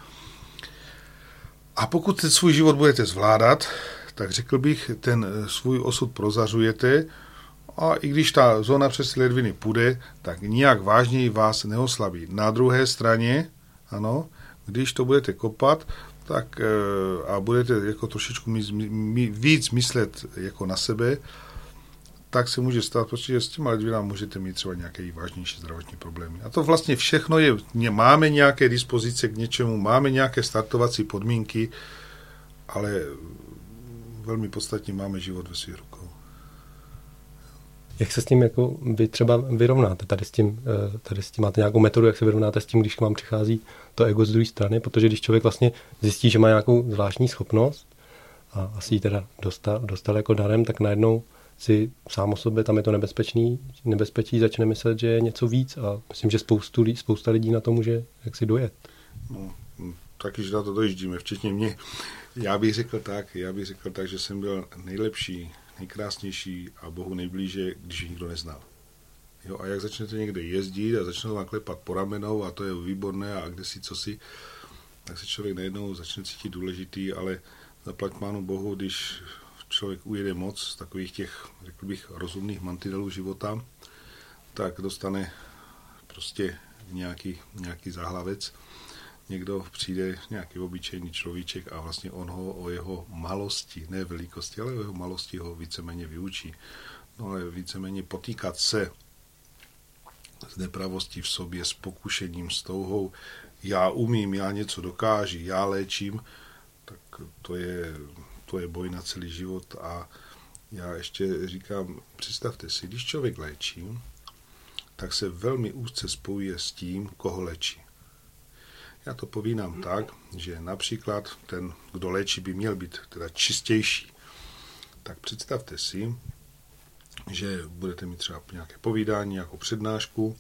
A pokud ten svůj život budete zvládat, tak řekl bych, ten svůj osud prozařujete a i když ta zóna přes ledviny půjde, tak nijak vážněji vás neoslabí. Na druhé straně, ano, když to budete kopat, tak a budete jako trošičku víc myslet jako na sebe, tak se může stát, protože s těma ledvinami můžete mít třeba nějaké vážnější zdravotní problémy. A to vlastně všechno je, máme nějaké dispozice k něčemu, máme nějaké startovací podmínky, ale velmi podstatně máme život ve svých rukou. Jak se s tím jako vy třeba vyrovnáte? Tady s tím, tady s tím máte nějakou metodu, jak se vyrovnáte s tím, když k vám přichází to ego z druhé strany? Protože když člověk vlastně zjistí, že má nějakou zvláštní schopnost a asi ji teda dostal, dostal jako darem, tak najednou si sám o sobě, tam je to nebezpečný, nebezpečí, začne myslet, že je něco víc a myslím, že spoustu, spousta lidí na to může jaksi dojet. No, taky, že na to dojíždíme, včetně mě. Já bych řekl tak, já bych řekl tak, že jsem byl nejlepší, nejkrásnější a Bohu nejblíže, když ji nikdo neznal. Jo, a jak začnete někde jezdit a začnou vám klepat po ramenou a to je výborné a kde si, co si, tak se člověk najednou začne cítit důležitý, ale zaplať Pánu Bohu, když člověk ujede moc z takových těch, řekl bych, rozumných mantinelů života, tak dostane prostě nějaký, nějaký záhlavec. Někdo přijde, nějaký obyčejný človíček a vlastně on ho o jeho malosti, ne velikosti, ale o jeho malosti ho víceméně vyučí. No ale víceméně potýkat se s nepravostí v sobě, s pokušením, s touhou, já umím, já něco dokážu, já léčím, tak to je, to je boj na celý život a já ještě říkám, představte si, když člověk léčí, tak se velmi úzce spojuje s tím, koho léčí. Já to povídám tak, že například ten, kdo léčí, by měl být teda čistější. Tak představte si, že budete mít třeba nějaké povídání, nějakou přednášku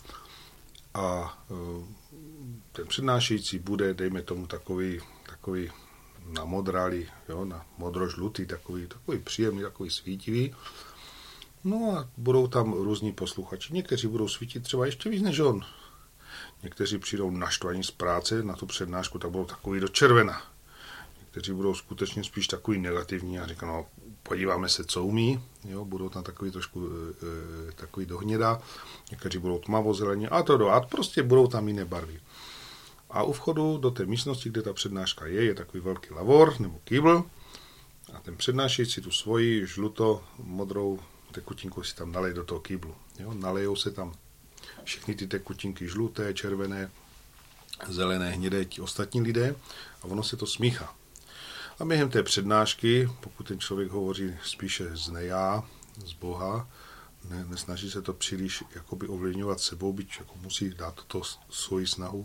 a ten přednášející bude, dejme tomu, takový, takový na modrali, jo, na modrožlutý, takový, takový příjemný, takový svítivý. No a budou tam různí posluchači. Někteří budou svítit třeba ještě víc než on. Někteří přijdou naštvaní z práce na tu přednášku, tak budou takový do červena. Někteří budou skutečně spíš takový negativní a říkají, no podíváme se, co umí. Jo, budou tam takový trošku e, takový dohnědá. Někteří budou tmavozelení a to do a prostě budou tam jiné barvy. A u vchodu do té místnosti, kde ta přednáška je, je takový velký lavor nebo kýbl a ten přednášející tu svoji žluto-modrou tekutinku si tam nalej do toho kýblu. Jo, nalejou se tam všechny ty tekutinky žluté, červené, zelené, hnědé, ti ostatní lidé a ono se to smíchá. A během té přednášky, pokud ten člověk hovoří spíše z nejá, z Boha, ne, nesnaží se to příliš jakoby ovlivňovat sebou, byť jako musí dát to svoji snahu,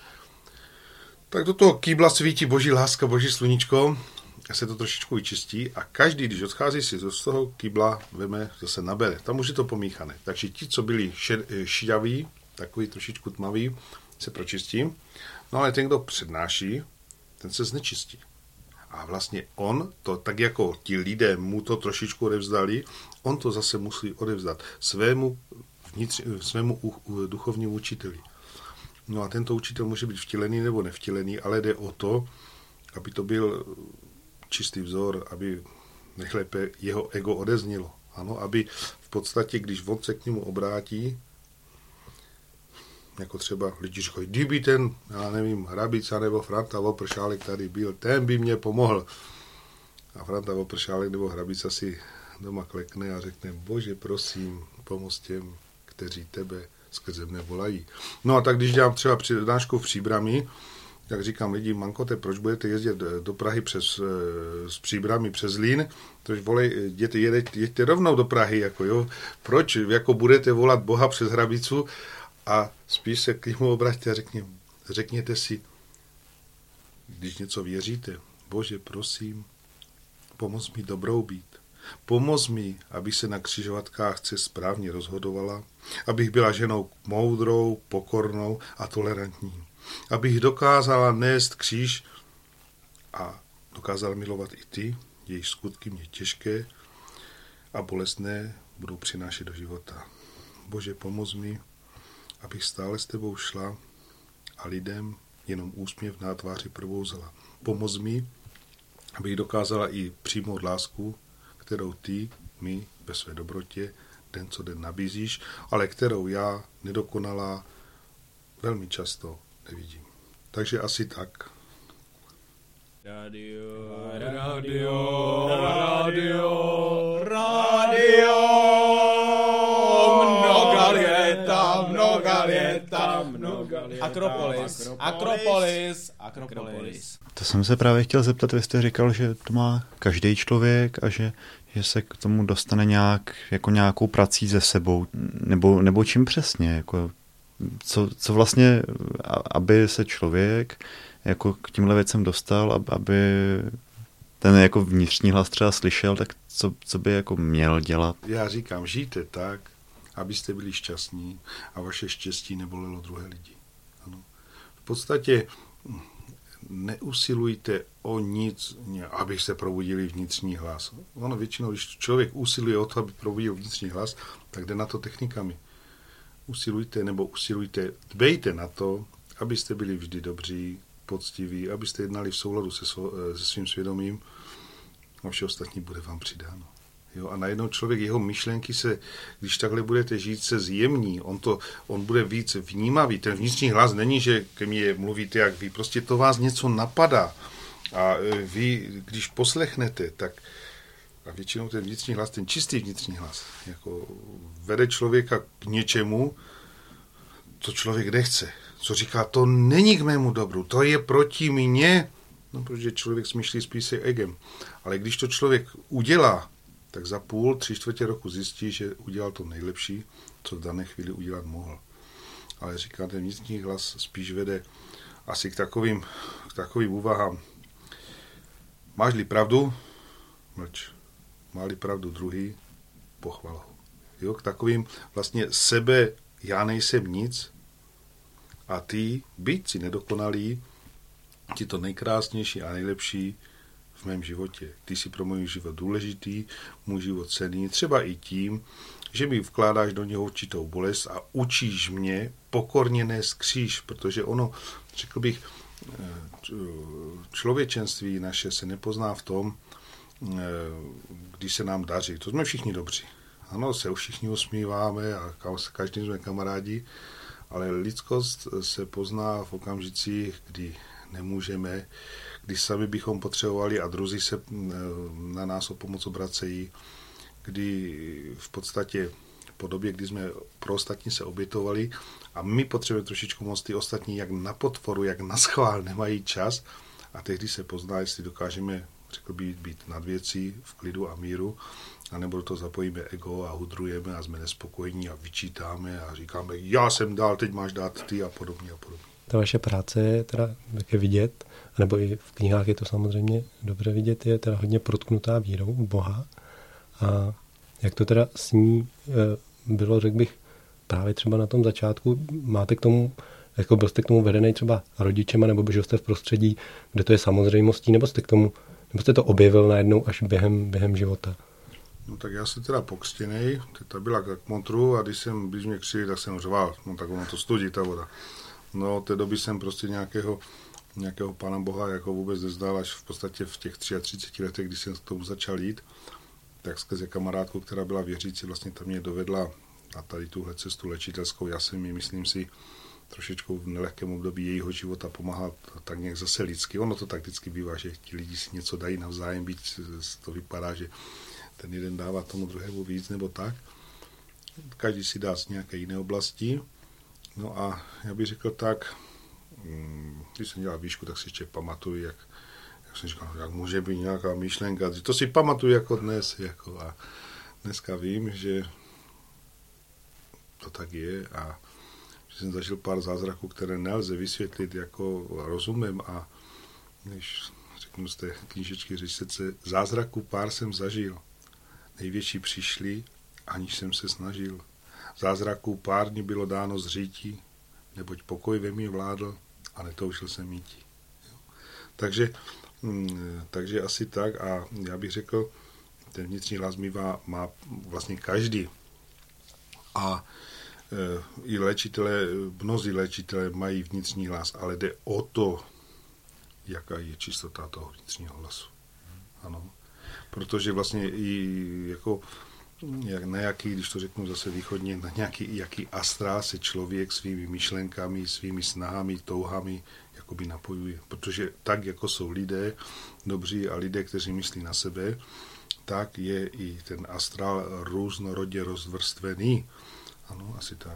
tak do toho kýbla svítí boží láska, boží sluníčko a se to trošičku vyčistí a každý, když odchází, si z toho kýbla veme, zase nabere. Tam už je to pomíchané. Takže ti, co byli šidaví, takový trošičku tmavý, se pročistí. No ale ten, kdo přednáší, ten se znečistí. A vlastně on, to tak jako ti lidé mu to trošičku odevzdali, on to zase musí odevzdat svému, vnitř, svému duchovnímu učiteli. No a tento učitel může být vtělený nebo nevtělený, ale jde o to, aby to byl čistý vzor, aby nejlépe jeho ego odeznělo. Ano, aby v podstatě, když on se k němu obrátí, jako třeba lidi říkají, kdyby ten, já nevím, Hrabica nebo Franta Vopršálek tady byl, ten by mě pomohl. A Franta Vopršálek nebo Hrabica si doma klekne a řekne, bože, prosím, pomoz těm, kteří tebe skrze mne volají. No a tak když dělám třeba přednášku v Příbrami, jak říkám lidi, mankote, proč budete jezdit do Prahy přes, s Příbrami přes Zlín, tož volej, jděte, jeďte, jeďte rovnou do Prahy, jako jo, proč, jako budete volat Boha přes Hrabicu a spíš se k němu obraťte a řekně, řekněte si, když něco věříte, Bože, prosím, pomoz mi dobrou být. Pomoz mi, aby se na křižovatkách cest správně rozhodovala, abych byla ženou moudrou, pokornou a tolerantní. Abych dokázala nést kříž a dokázala milovat i ty, jejich skutky mě těžké a bolestné budou přinášet do života. Bože, pomoz mi, abych stále s tebou šla a lidem jenom úsměv na tváři probouzela. Pomoz mi, abych dokázala i přijmout lásku, kterou ty mi ve své dobrotě den co den nabízíš, ale kterou já, nedokonalá, velmi často nevidím. Takže asi tak. Radio, radio, radio, radio, mnoga léta, mnoga léta, mnoga léta. Akropolis, Akropolis, Akropolis. To jsem se právě chtěl zeptat, vy jste říkal, že to má každý člověk a že, že se k tomu dostane nějak, jako nějakou prací ze sebou, nebo, nebo čím přesně, jako co, co vlastně, aby se člověk jako k tímhle věcem dostal, aby ten jako vnitřní hlas třeba slyšel, tak co, co by jako měl dělat? Já říkám, žijte tak, abyste byli šťastní a vaše štěstí nebolelo druhé lidi. Ano. V podstatě neusilujte o nic, abyste probudili vnitřní hlas. Ono většinou, když člověk usiluje o to, aby probudil vnitřní hlas, tak jde na to technikami. Usilujte nebo usilujte, dbejte na to, abyste byli vždy dobří, poctiví, abyste jednali v souladu se, se svým svědomím a vše ostatní bude vám přidáno. Jo, a najednou člověk, jeho myšlenky se, když takhle budete žít, se zjemní, on, to, on bude víc vnímavý. Ten vnitřní hlas není, že ke mně mluvíte jak vy, prostě to vás něco napadá. A vy, když poslechnete, tak a většinou ten vnitřní hlas, ten čistý vnitřní hlas, jako vede člověka k něčemu, co člověk nechce. Co říká, to není k mému dobru, to je proti mně. No, protože člověk smýšlí spíš se egem. Ale když to člověk udělá, tak za půl, tři čtvrtě roku zjistí, že udělal to nejlepší, co v dané chvíli udělat mohl. Ale říká, ten vnitřní hlas spíš vede asi k takovým, k takovým úvahám. Máš-li pravdu? Mlč. Má-li pravdu druhý? Pochval ho. Jo, k takovým vlastně sebe, já nejsem nic a ty, byť si nedokonalý, ti to nejkrásnější a nejlepší v mém životě. Ty jsi pro můj život důležitý, můj život cenný, třeba i tím, že mi vkládáš do něho určitou bolest a učíš mě pokorně nést kříž, protože ono, řekl bych, člověčenství naše se nepozná v tom, když se nám daří. To jsme všichni dobří. Ano, se všichni usmíváme a každý jsme kamarádi, ale lidskost se pozná v okamžicích, kdy nemůžeme, když sami bychom potřebovali a druzí se na nás o pomoc obracejí, kdy v podstatě po době, kdy jsme pro ostatní se obětovali a my potřebujeme trošičku moc, ty ostatní jak na potvoru, jak na schvál nemají čas a tehdy se pozná, jestli dokážeme, řekl být, být nad věcí v klidu a míru, anebo do toho zapojíme ego a hudrujeme a jsme nespokojení a vyčítáme a říkáme, já jsem dál, teď máš dát ty a podobně a podobně. Ta vaše práce je teda, jak je vidět, nebo i v knihách je to samozřejmě dobře vidět, je teda hodně protknutá vírou v Boha. A jak to teda s ní bylo, řekl bych, právě třeba na tom začátku, máte k tomu, jako byl jste k tomu vedený třeba rodičema, nebo žil jste v prostředí, kde to je samozřejmostí, nebo jste k tomu, nebo jste to objevil najednou až během, během života? No tak já jsem teda pokřtěnej, teta byla k montru a když jsem, když mě křili, tak jsem řval, no tak ono to studí ta voda. No od té doby jsem prostě nějakého, nějakého Pána Boha jako vůbec nezdál, až v podstatě v těch třiceti třech letech, když jsem k tomu začal jít, tak skrze kamarádku, která byla věřící, vlastně tam mě dovedla na tady tuhle cestu léčitelskou. Já jsem mi, myslím si, trošičku v nelehkém období jejího života pomáhat tak nějak zase lidsky. Ono to tak vždycky bývá, že ti lidi si něco dají navzájem, byť to vypadá, že ten jeden dává tomu druhému víc nebo tak. Každý si dá z nějaké jiné oblasti. No a já bych řekl tak, když jsem dělal výšku, tak si ještě pamatuju, jak, jak jsem říkal, jak může být nějaká myšlenka. To si pamatuju jako dnes. Jako, a dneska vím, že to tak je a že jsem zažil pár zázraků, které nelze vysvětlit jako rozumem a když řeknu z té knížečky Řečice, zázraků pár jsem zažil. Největší přišli, aniž jsem se snažil. Zázraků pár dní bylo dáno zřítí, neboť pokoj ve mně vládl a netoužil jsem mítí. Takže, takže asi tak a já bych řekl, ten vnitřní hlas mívá, má vlastně každý. A e, i léčitelé, mnozí léčitelé mají vnitřní hlas, ale jde o to, jaká je čistota toho vnitřního hlasu. Ano. Protože vlastně i jako jak, na jaký, když to řeknu zase východně, na nějaký jaký astrál se člověk svými myšlenkami, svými snahami, touhami jakoby napojuje. Protože tak, jako jsou lidé dobří a lidé, kteří myslí na sebe, tak je i ten astrál různorodě rozvrstvený. Ano, asi tak.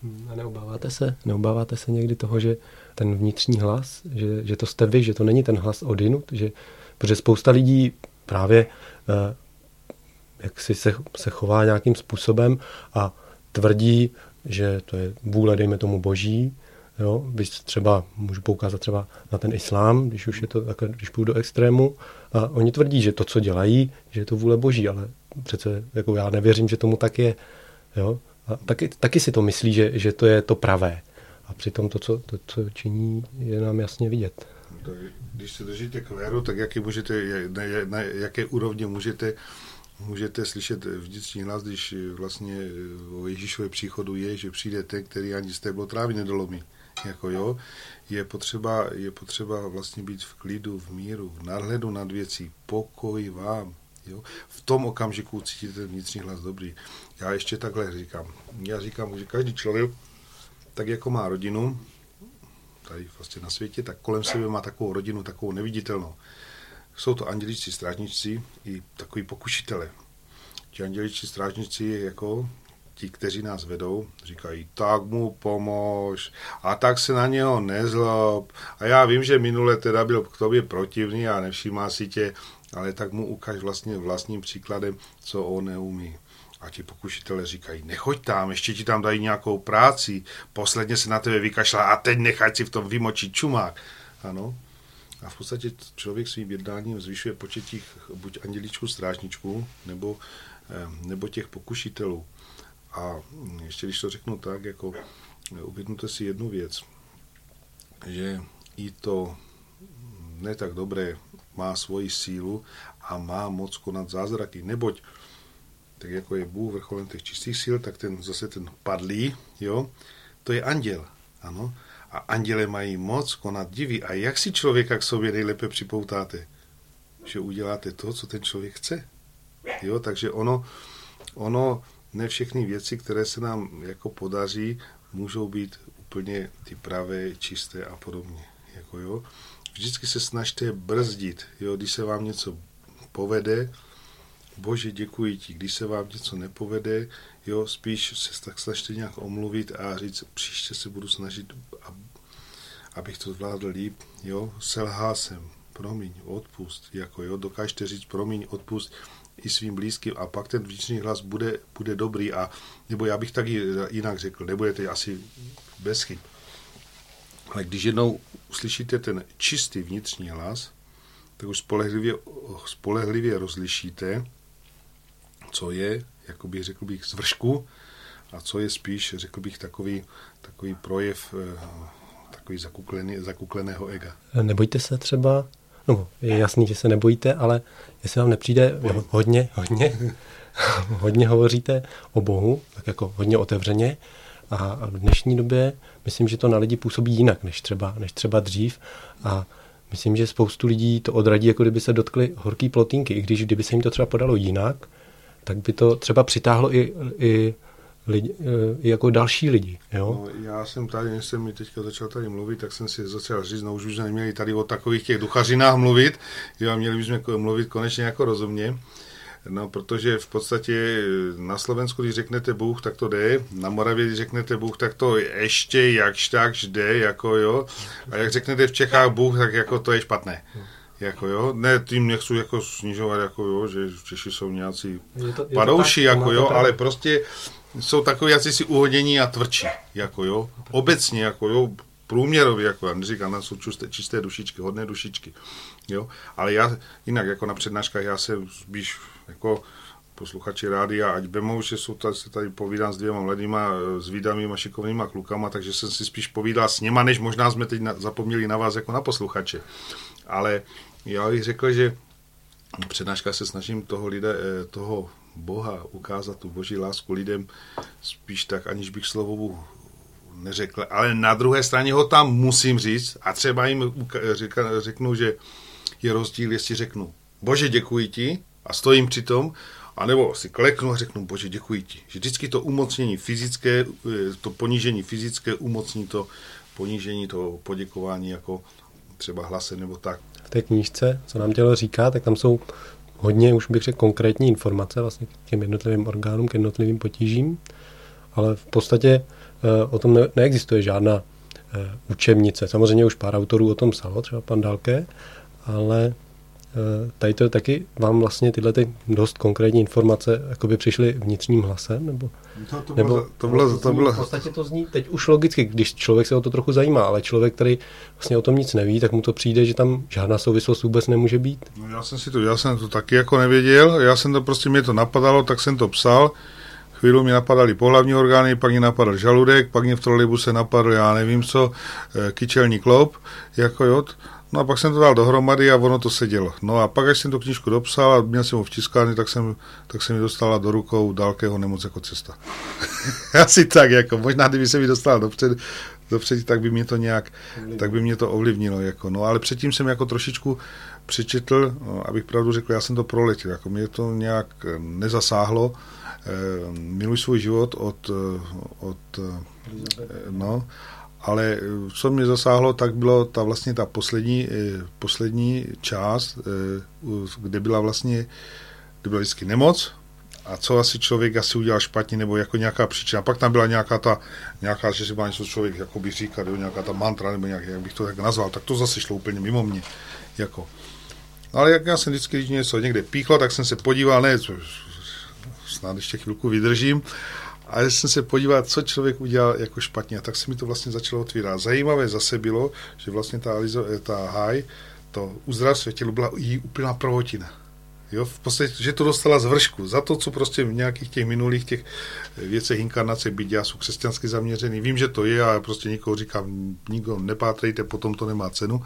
A neobáváte se? Neobáváte se někdy toho, že ten vnitřní hlas, že, že to jste vy, že to není ten hlas odinut, že, protože spousta lidí právě eh, jak si se, se chová nějakým způsobem a tvrdí, že to je vůle, dejme tomu, boží. Jo? Vy třeba, můžu poukázat třeba na ten islám, když už je to takhle, když půjdu do extrému, a oni tvrdí, že to, co dělají, že je to vůle boží, ale přece jako já nevěřím, že tomu tak je. Jo? A taky, taky si to myslí, že, že to je to pravé. A přitom to, co, to, co činí, je nám jasně vidět. Když se držíte kléru, tak jaký můžete, na, na jaké úrovni můžete Můžete slyšet vnitřní hlas, když vlastně o Ježíšově příchodu je, že přijde ten, který ani stéblo trávy nedolomí. Jako jo, je potřeba, je potřeba vlastně být v klidu, v míru, v nadhledu nad věcí, pokoj vám. Jo. V tom okamžiku cítíte ten vnitřní hlas dobrý. Já ještě takhle říkám. Já říkám, že každý člověk, tak jako má rodinu, tady vlastně na světě, tak kolem sebe má takovou rodinu, takovou neviditelnou. Jsou to anděličtí strážníci i takový pokušitele. Ti anděličtí strážníci jako ti, kteří nás vedou, říkají, tak mu pomož a tak se na něho nezlob. A já vím, že minule teda byl k tobě protivný a nevšímá si tě, ale tak mu ukaž vlastně vlastním příkladem, co on neumí. A ti pokušitele říkají, nechoď tam, ještě ti tam dají nějakou práci, posledně se na tebe vykašlá a teď nechaj si v tom vymočit čumák. Ano. A v podstatě člověk svým jednáním zvyšuje počet těch buď andělíčků, strážníčků, nebo, nebo těch pokušitelů. A ještě když to řeknu tak, jako uvědomte si jednu věc, že i to ne tak dobré má svoji sílu a má moc konat zázraky, neboť tak jako je Bůh vrcholem těch čistých sil, tak ten zase ten padlý, jo, to je anděl, ano. A anděle mají moc konat divy. A jak si člověka k sobě nejlépe připoutáte? Že uděláte to, co ten člověk chce. Jo, takže ono, ono, ne všechny věci, které se nám jako podaří, můžou být úplně ty pravé, čisté a podobně. Jako jo. Vždycky se snažte brzdit. Jo, když se vám něco povede, Bože, děkuji ti. Když se vám něco nepovede, jo, spíš se tak snažte nějak omluvit a říct, příště se budu snažit, abych to zvládl líp, jo, selhal jsem, promiň, odpust, jako jo, dokážete říct promiň, odpust i svým blízkým a pak ten vnitřní hlas bude, bude dobrý a, nebo já bych tak jinak řekl, nebudete asi bez chyb. Ale když jednou uslyšíte ten čistý vnitřní hlas, tak už spolehlivě, spolehlivě rozlišíte, co je, jako bych řekl bych, z vršku a co je spíš, řekl bych, takový, takový projev takový zakuklený, zakukleného ega. Nebojte se třeba, no je jasný, že se nebojíte, ale jestli vám nepřijde hodně, hodně, hodně hovoříte o Bohu, tak jako hodně otevřeně a v dnešní době myslím, že to na lidi působí jinak, než třeba, než třeba dřív a myslím, že spoustu lidí to odradí, jako kdyby se dotkli horký plotínky, i když kdyby se jim to třeba podalo jinak, tak by to třeba přitáhlo i, i, lidi, i jako další lidi. Jo? No, já jsem tady, než jsem mi teďka začal tady mluvit, tak jsem si začal říct, no už už neměli tady o takových těch duchařinách mluvit, jo, měli bychom mluvit konečně jako rozumně. No, protože v podstatě na Slovensku, když řeknete Bůh, tak to jde. Na Moravě, když řeknete Bůh, tak to ještě jakž takž jde, jako jo. A jak řeknete v Čechách Bůh, tak jako to je špatné. Jako jo, ne, tím nechci jako snižovat, jako jo, že Češi jsou nějací je to, je padouši, tak, jako jo, ale prostě jsou takový jací si uhodění a tvrdší, jako jo. Obecně, jako jo, průměrově, jako já neříkám, na jsou čisté, čisté dušičky, hodné dušičky, jo. Ale já jinak, jako na přednáškách, já se spíš jako posluchači rádia, ať vemou, že jsou tady, se tady povídám s dvěma mladýma, s výdavýma, šikovnýma klukama, takže jsem si spíš povídal s něma, než možná jsme teď na, zapomněli na vás jako na posluchače. Ale já bych řekl, že v přednáškách se snažím toho, lidé, toho Boha ukázat, tu boží lásku lidem spíš tak, aniž bych slovo neřekl, ale na druhé straně ho tam musím říct a třeba jim řeknu, že je rozdíl, jestli řeknu Bože, děkuji ti a stojím při tom, anebo si kleknu a řeknu Bože, děkuji ti. Že vždycky to umocnění fyzické, to ponížení fyzické umocní to ponížení, to poděkování jako třeba hlasem nebo tak. V té knížce, co nám tělo říká, tak tam jsou hodně, už bych řekl, konkrétní informace vlastně k těm jednotlivým orgánům, k jednotlivým potížím, ale v podstatě o tom ne, neexistuje žádná učebnice. Samozřejmě už pár autorů o tom psalo, třeba pan Dalke, ale tady to taky vám vlastně tyhle ty dost konkrétní informace jakoby přišly vnitřním hlasem, nebo, to, to nebo bylo, to bylo, to bylo. V podstatě to zní teď už logicky, když člověk se o to trochu zajímá, ale člověk, který vlastně o tom nic neví, tak mu to přijde, že tam žádná souvislost vůbec nemůže být. No já jsem si to, já jsem to taky jako nevěděl, já jsem to prostě, mě to napadalo, tak jsem to psal. Chvíli mě napadaly pohlavní orgány, pak mě napadl žaludek, pak mě v trolejbuse napadl, já nevím co, kyčelní kloup, jako jo. No a pak jsem to dal dohromady a ono to sedělo. No a pak, až jsem tu knížku dopsal a měl jsem ho v tiskárně, tak jsem, tak jsem mi dostala do rukou Dalkého Nemoc jako cesta. Asi tak, jako možná, kdyby se mi dostal dopřed, dopřed, tak by mě to nějak, tak by mě to ovlivnilo, jako. No ale předtím jsem jako trošičku přečetl, no, abych pravdu řekl, já jsem to proletěl, jako mě to nějak nezasáhlo. Miluji svůj život od, od no, ale co mě zasáhlo, tak bylo ta vlastně ta poslední, poslední část, kde byla vlastně, kde byla vždycky nemoc a co asi člověk asi udělal špatně, nebo jako nějaká příčina. Pak tam byla nějaká ta, nějaká, že si má něco člověk jakoby říkat, jo, nějaká ta mantra, nebo nějak, jak bych to tak nazval, tak to zase šlo úplně mimo mě, jako. Ale jak já jsem vždycky, když něco někde píchlo, tak jsem se podíval, ne, co, snad ještě chvilku vydržím, a jsem se podíval, co člověk udělal jako špatně. A tak se mi to vlastně začalo otvírat. Zajímavé zase bylo, že vlastně ta, ta háj, to uzdravství tělu byla jí úplná prvotina. Jo, v podstatě, že to dostala z vršku. Za to, co prostě v nějakých těch minulých těch věcech inkarnace, byť já jsou křesťansky zaměřený. Vím, že to je, a prostě nikoho říkám, nikdo nepátrejte, potom to nemá cenu.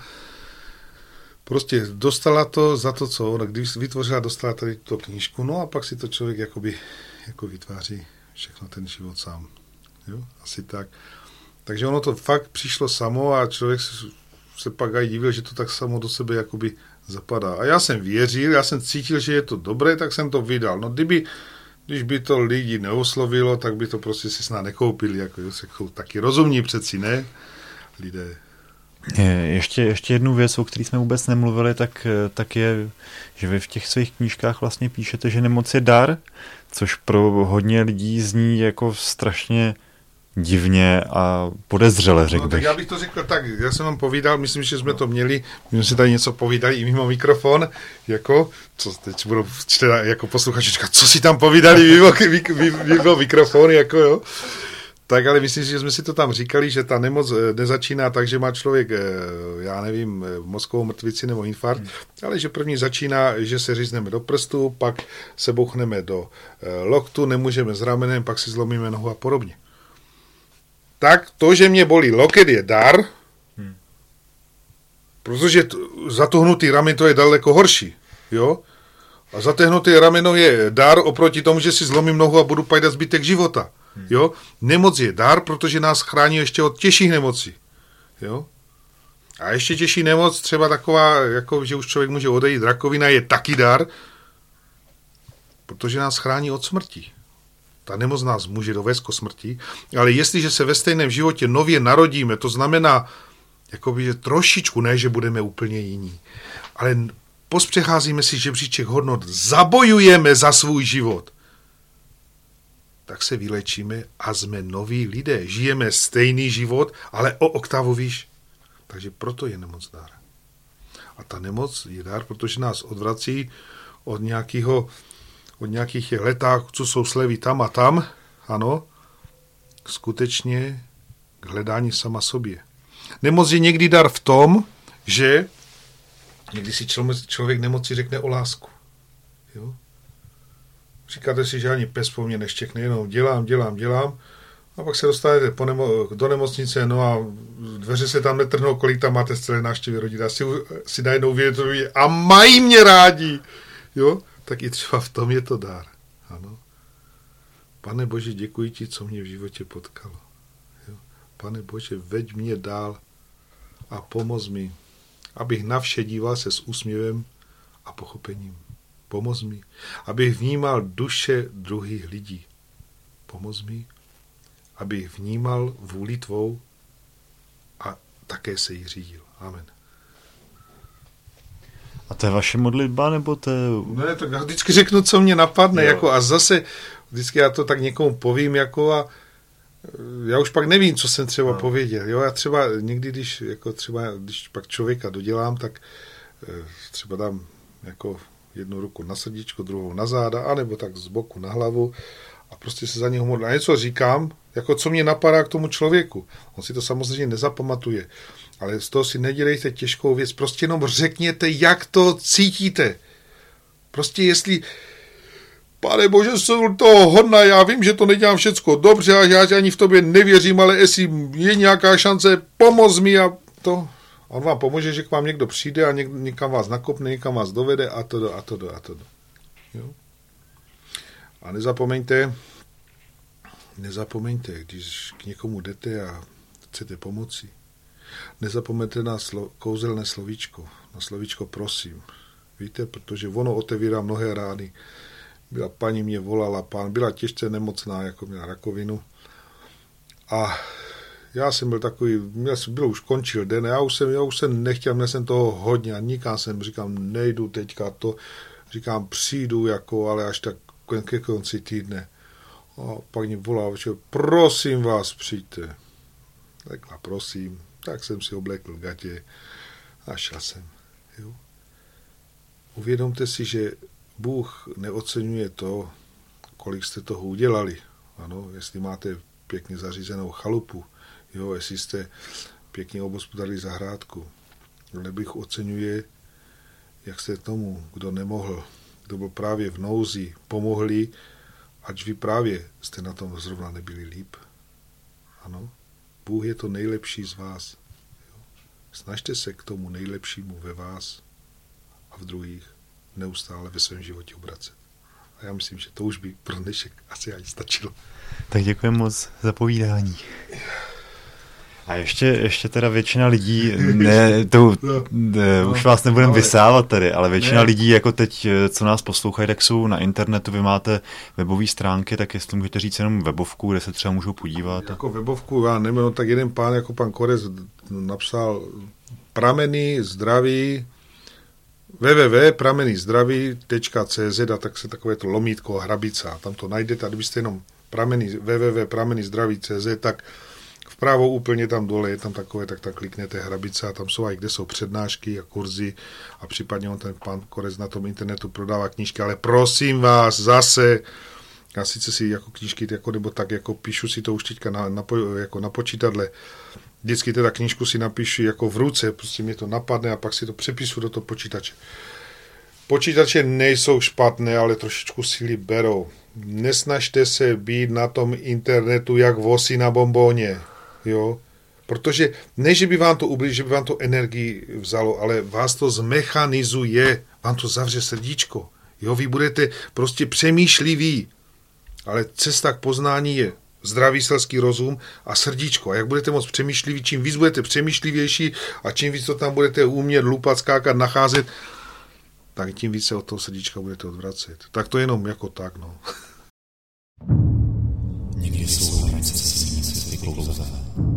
Prostě dostala to za to, co ona, když vytvořila, dostala tady tu knížku, no a pak si to člověk jakoby, jako vytváří všechno ten život sám. Jo? Asi tak. Takže ono to fakt přišlo samo a člověk se, se pak aj divil, že to tak samo do sebe jakoby zapadá. A já jsem věřil, já jsem cítil, že je to dobré, tak jsem to vydal. No kdyby, když by to lidi neoslovilo, tak by to prostě si snad nekoupili. Jako, jako taky rozumní přeci, ne? Lidé. Ještě, ještě jednu věc, o které jsme vůbec nemluvili, tak, tak je, že vy v těch svých knížkách vlastně píšete, že nemoc je dar, což pro hodně lidí zní jako strašně divně a podezřele, řekl no, bych. Tak já bych to řekl tak, já jsem vám povídal, myslím, že jsme to měli, my jsme si tady něco povídali i mimo mikrofon, jako, co teď budou čtena, jako posluchači říkat, co si tam povídali mimo, mimo, mimo mikrofon, jako jo. Tak ale myslím si, že jsme si to tam říkali, že ta nemoc nezačíná tak, že má člověk, já nevím, mozkovou mrtvici nebo infarkt, hmm. ale že první začíná, že se řízneme do prstu, pak se bouchneme do loktu, nemůžeme s ramenem, pak si zlomíme nohu a podobně. Tak to, že mě bolí loket, je dar, hmm. protože t- zatohnutý ramen to je daleko horší, jo? A zatehnutý rameno je dar oproti tomu, že si zlomím nohu a budu pajdat zbytek života. Jo? Nemoc je dar, protože nás chrání ještě od těžších nemocí. Jo? A ještě těžší nemoc, třeba taková, jako, že už člověk může odejít, rakovina je taky dar, protože nás chrání od smrti. Ta nemoc nás může dovést k smrti, ale jestliže se ve stejném životě nově narodíme, to znamená, jakoby, že trošičku, ne, že budeme úplně jiní, ale pospřecházíme si žebříček hodnot, zabojujeme za svůj život, tak se vylečíme a jsme noví lidé. Žijeme stejný život, ale o oktavu výš. Takže proto je nemoc dar. A ta nemoc je dar, protože nás odvrací od nějakého, od nějakých těch letách, co jsou slevy tam a tam, ano, skutečně k hledání sama sobě. Nemoc je někdy dar v tom, že někdy si člověk nemoci řekne o lásku. Jo? Říkáte si, že ani pes po mně neštěkne, jenom dělám, dělám, dělám. A pak se dostanete po nemo- do nemocnice, no a dveře se tam netrhnou, kolik tam máte z celé návštěvy rodiny. A si, si najednou vědět, a mají mě rádi. Jo? Tak i třeba v tom je to dár. Ano. Pane Bože, děkuji ti, co mě v životě potkalo. Jo? Pane Bože, veď mě dál a pomoz mi, abych na vše díval se s úsměvem a pochopením. Pomoz mi, abych vnímal duše druhých lidí. Pomoz mi, abych vnímal vůli tvou a také se jí řídil. Amen. A to je vaše modlitba, nebo to je... Ne, tak já vždycky řeknu, co mě napadne, jako a zase vždycky já to tak někomu povím, jako a já už pak nevím, co jsem třeba no. pověděl. Jo, já třeba někdy, když, jako třeba, když pak člověka dodělám, tak třeba dám jako jednu ruku na srdíčko, druhou na záda, anebo tak z boku na hlavu a prostě se za něho modlím. A něco říkám, jako co mě napadá k tomu člověku. On si to samozřejmě nezapamatuje, ale z toho si nedělejte těžkou věc. Prostě jenom řekněte, jak to cítíte. Prostě jestli Pane Bože, jsem toho hodná, já vím, že to nedělám všecko dobře a já ani v tobě nevěřím, ale jestli je nějaká šance, pomoz mi a to. On vám pomůže, že k vám někdo přijde a něk, někam vás nakopne, někam vás dovede a to, a to, a to. Jo? A nezapomeňte, nezapomeňte, když k někomu jdete a chcete pomoci, nezapomeňte na slo, kouzelné slovíčko, na slovíčko prosím. Víte, protože ono otevírá mnohé rány. Byla paní mě volala, pán byla těžce nemocná, jako měla rakovinu. A já jsem byl takový, měl jsem, byl už končil den, já už jsem, já už jsem nechtěl, měl jsem toho hodně a nikam jsem, říkám, nejdu teďka to, říkám, přijdu, jako, ale až tak ke konci týdne. A pak mě volal, že prosím vás, přijďte. Tak a prosím, tak jsem si oblékl gatě a šel jsem. Jo. Uvědomte si, že Bůh neoceňuje to, kolik jste toho udělali. Ano, jestli máte pěkně zařízenou chalupu, jo, jestli jste pěkně obhospodarili zahrádku. Ale Bůh oceňuje, jak jste tomu, kdo nemohl, kdo byl právě v nouzi, pomohli, ať vy právě jste na tom zrovna nebyli líp. Ano, Bůh je to nejlepší z vás. Jo. Snažte se k tomu nejlepšímu ve vás a v druhých neustále ve svém životě obracet. A já myslím, že to už by pro dnešek asi ani stačilo. Tak děkuji moc za povídání. A ještě, ještě teda většina lidí, ne, to, ne, už vás nebudem vysávat tady, ale většina ne. lidí, jako teď, co nás poslouchají, tak jsou na internetu, vy máte webové stránky, tak jestli můžete říct jenom webovku, kde se třeba můžou podívat. Jako webovku, já nevím, no, tak jeden pán, jako pan Korec, napsal prameny zdraví, w w w tečka prameny zdraví tečka c z a tak se takové to lomítko hrabica, a tam to najdete, a kdybyste jenom prameny, w w w tečka prameny zdraví tečka c z, tak vpravo úplně tam dole je tam takové, tak tak kliknete hrabice a tam jsou aj kde jsou přednášky a kurzy a případně on ten pán Korec na tom internetu prodává knížky, ale prosím vás zase, já sice si jako knížky jako, nebo tak jako píšu si to už teďka na, na, jako na počítadle, vždycky teda knížku si napíšu jako v ruce, prostě mě to napadne a pak si to přepíšu do toho počítače. Počítače nejsou špatné, ale trošičku síly berou. Nesnažte se být na tom internetu jak vosy na bombóně, jo? Protože ne, že by vám to ublížilo, že by vám to energii vzalo, ale vás to zmechanizuje, vám to zavře srdíčko. Jo? Vy budete prostě přemýšliví, ale cesta k poznání je zdravý selský rozum a srdíčko. A jak budete moc přemýšliví, čím víc budete přemýšlivější a čím víc to tam budete umět lupat, skákat, nacházet, tak tím víc se od toho srdíčka budete odvracet. Tak to jenom jako tak, no. Někdy jsou hranice cesty, cesty klouzavé.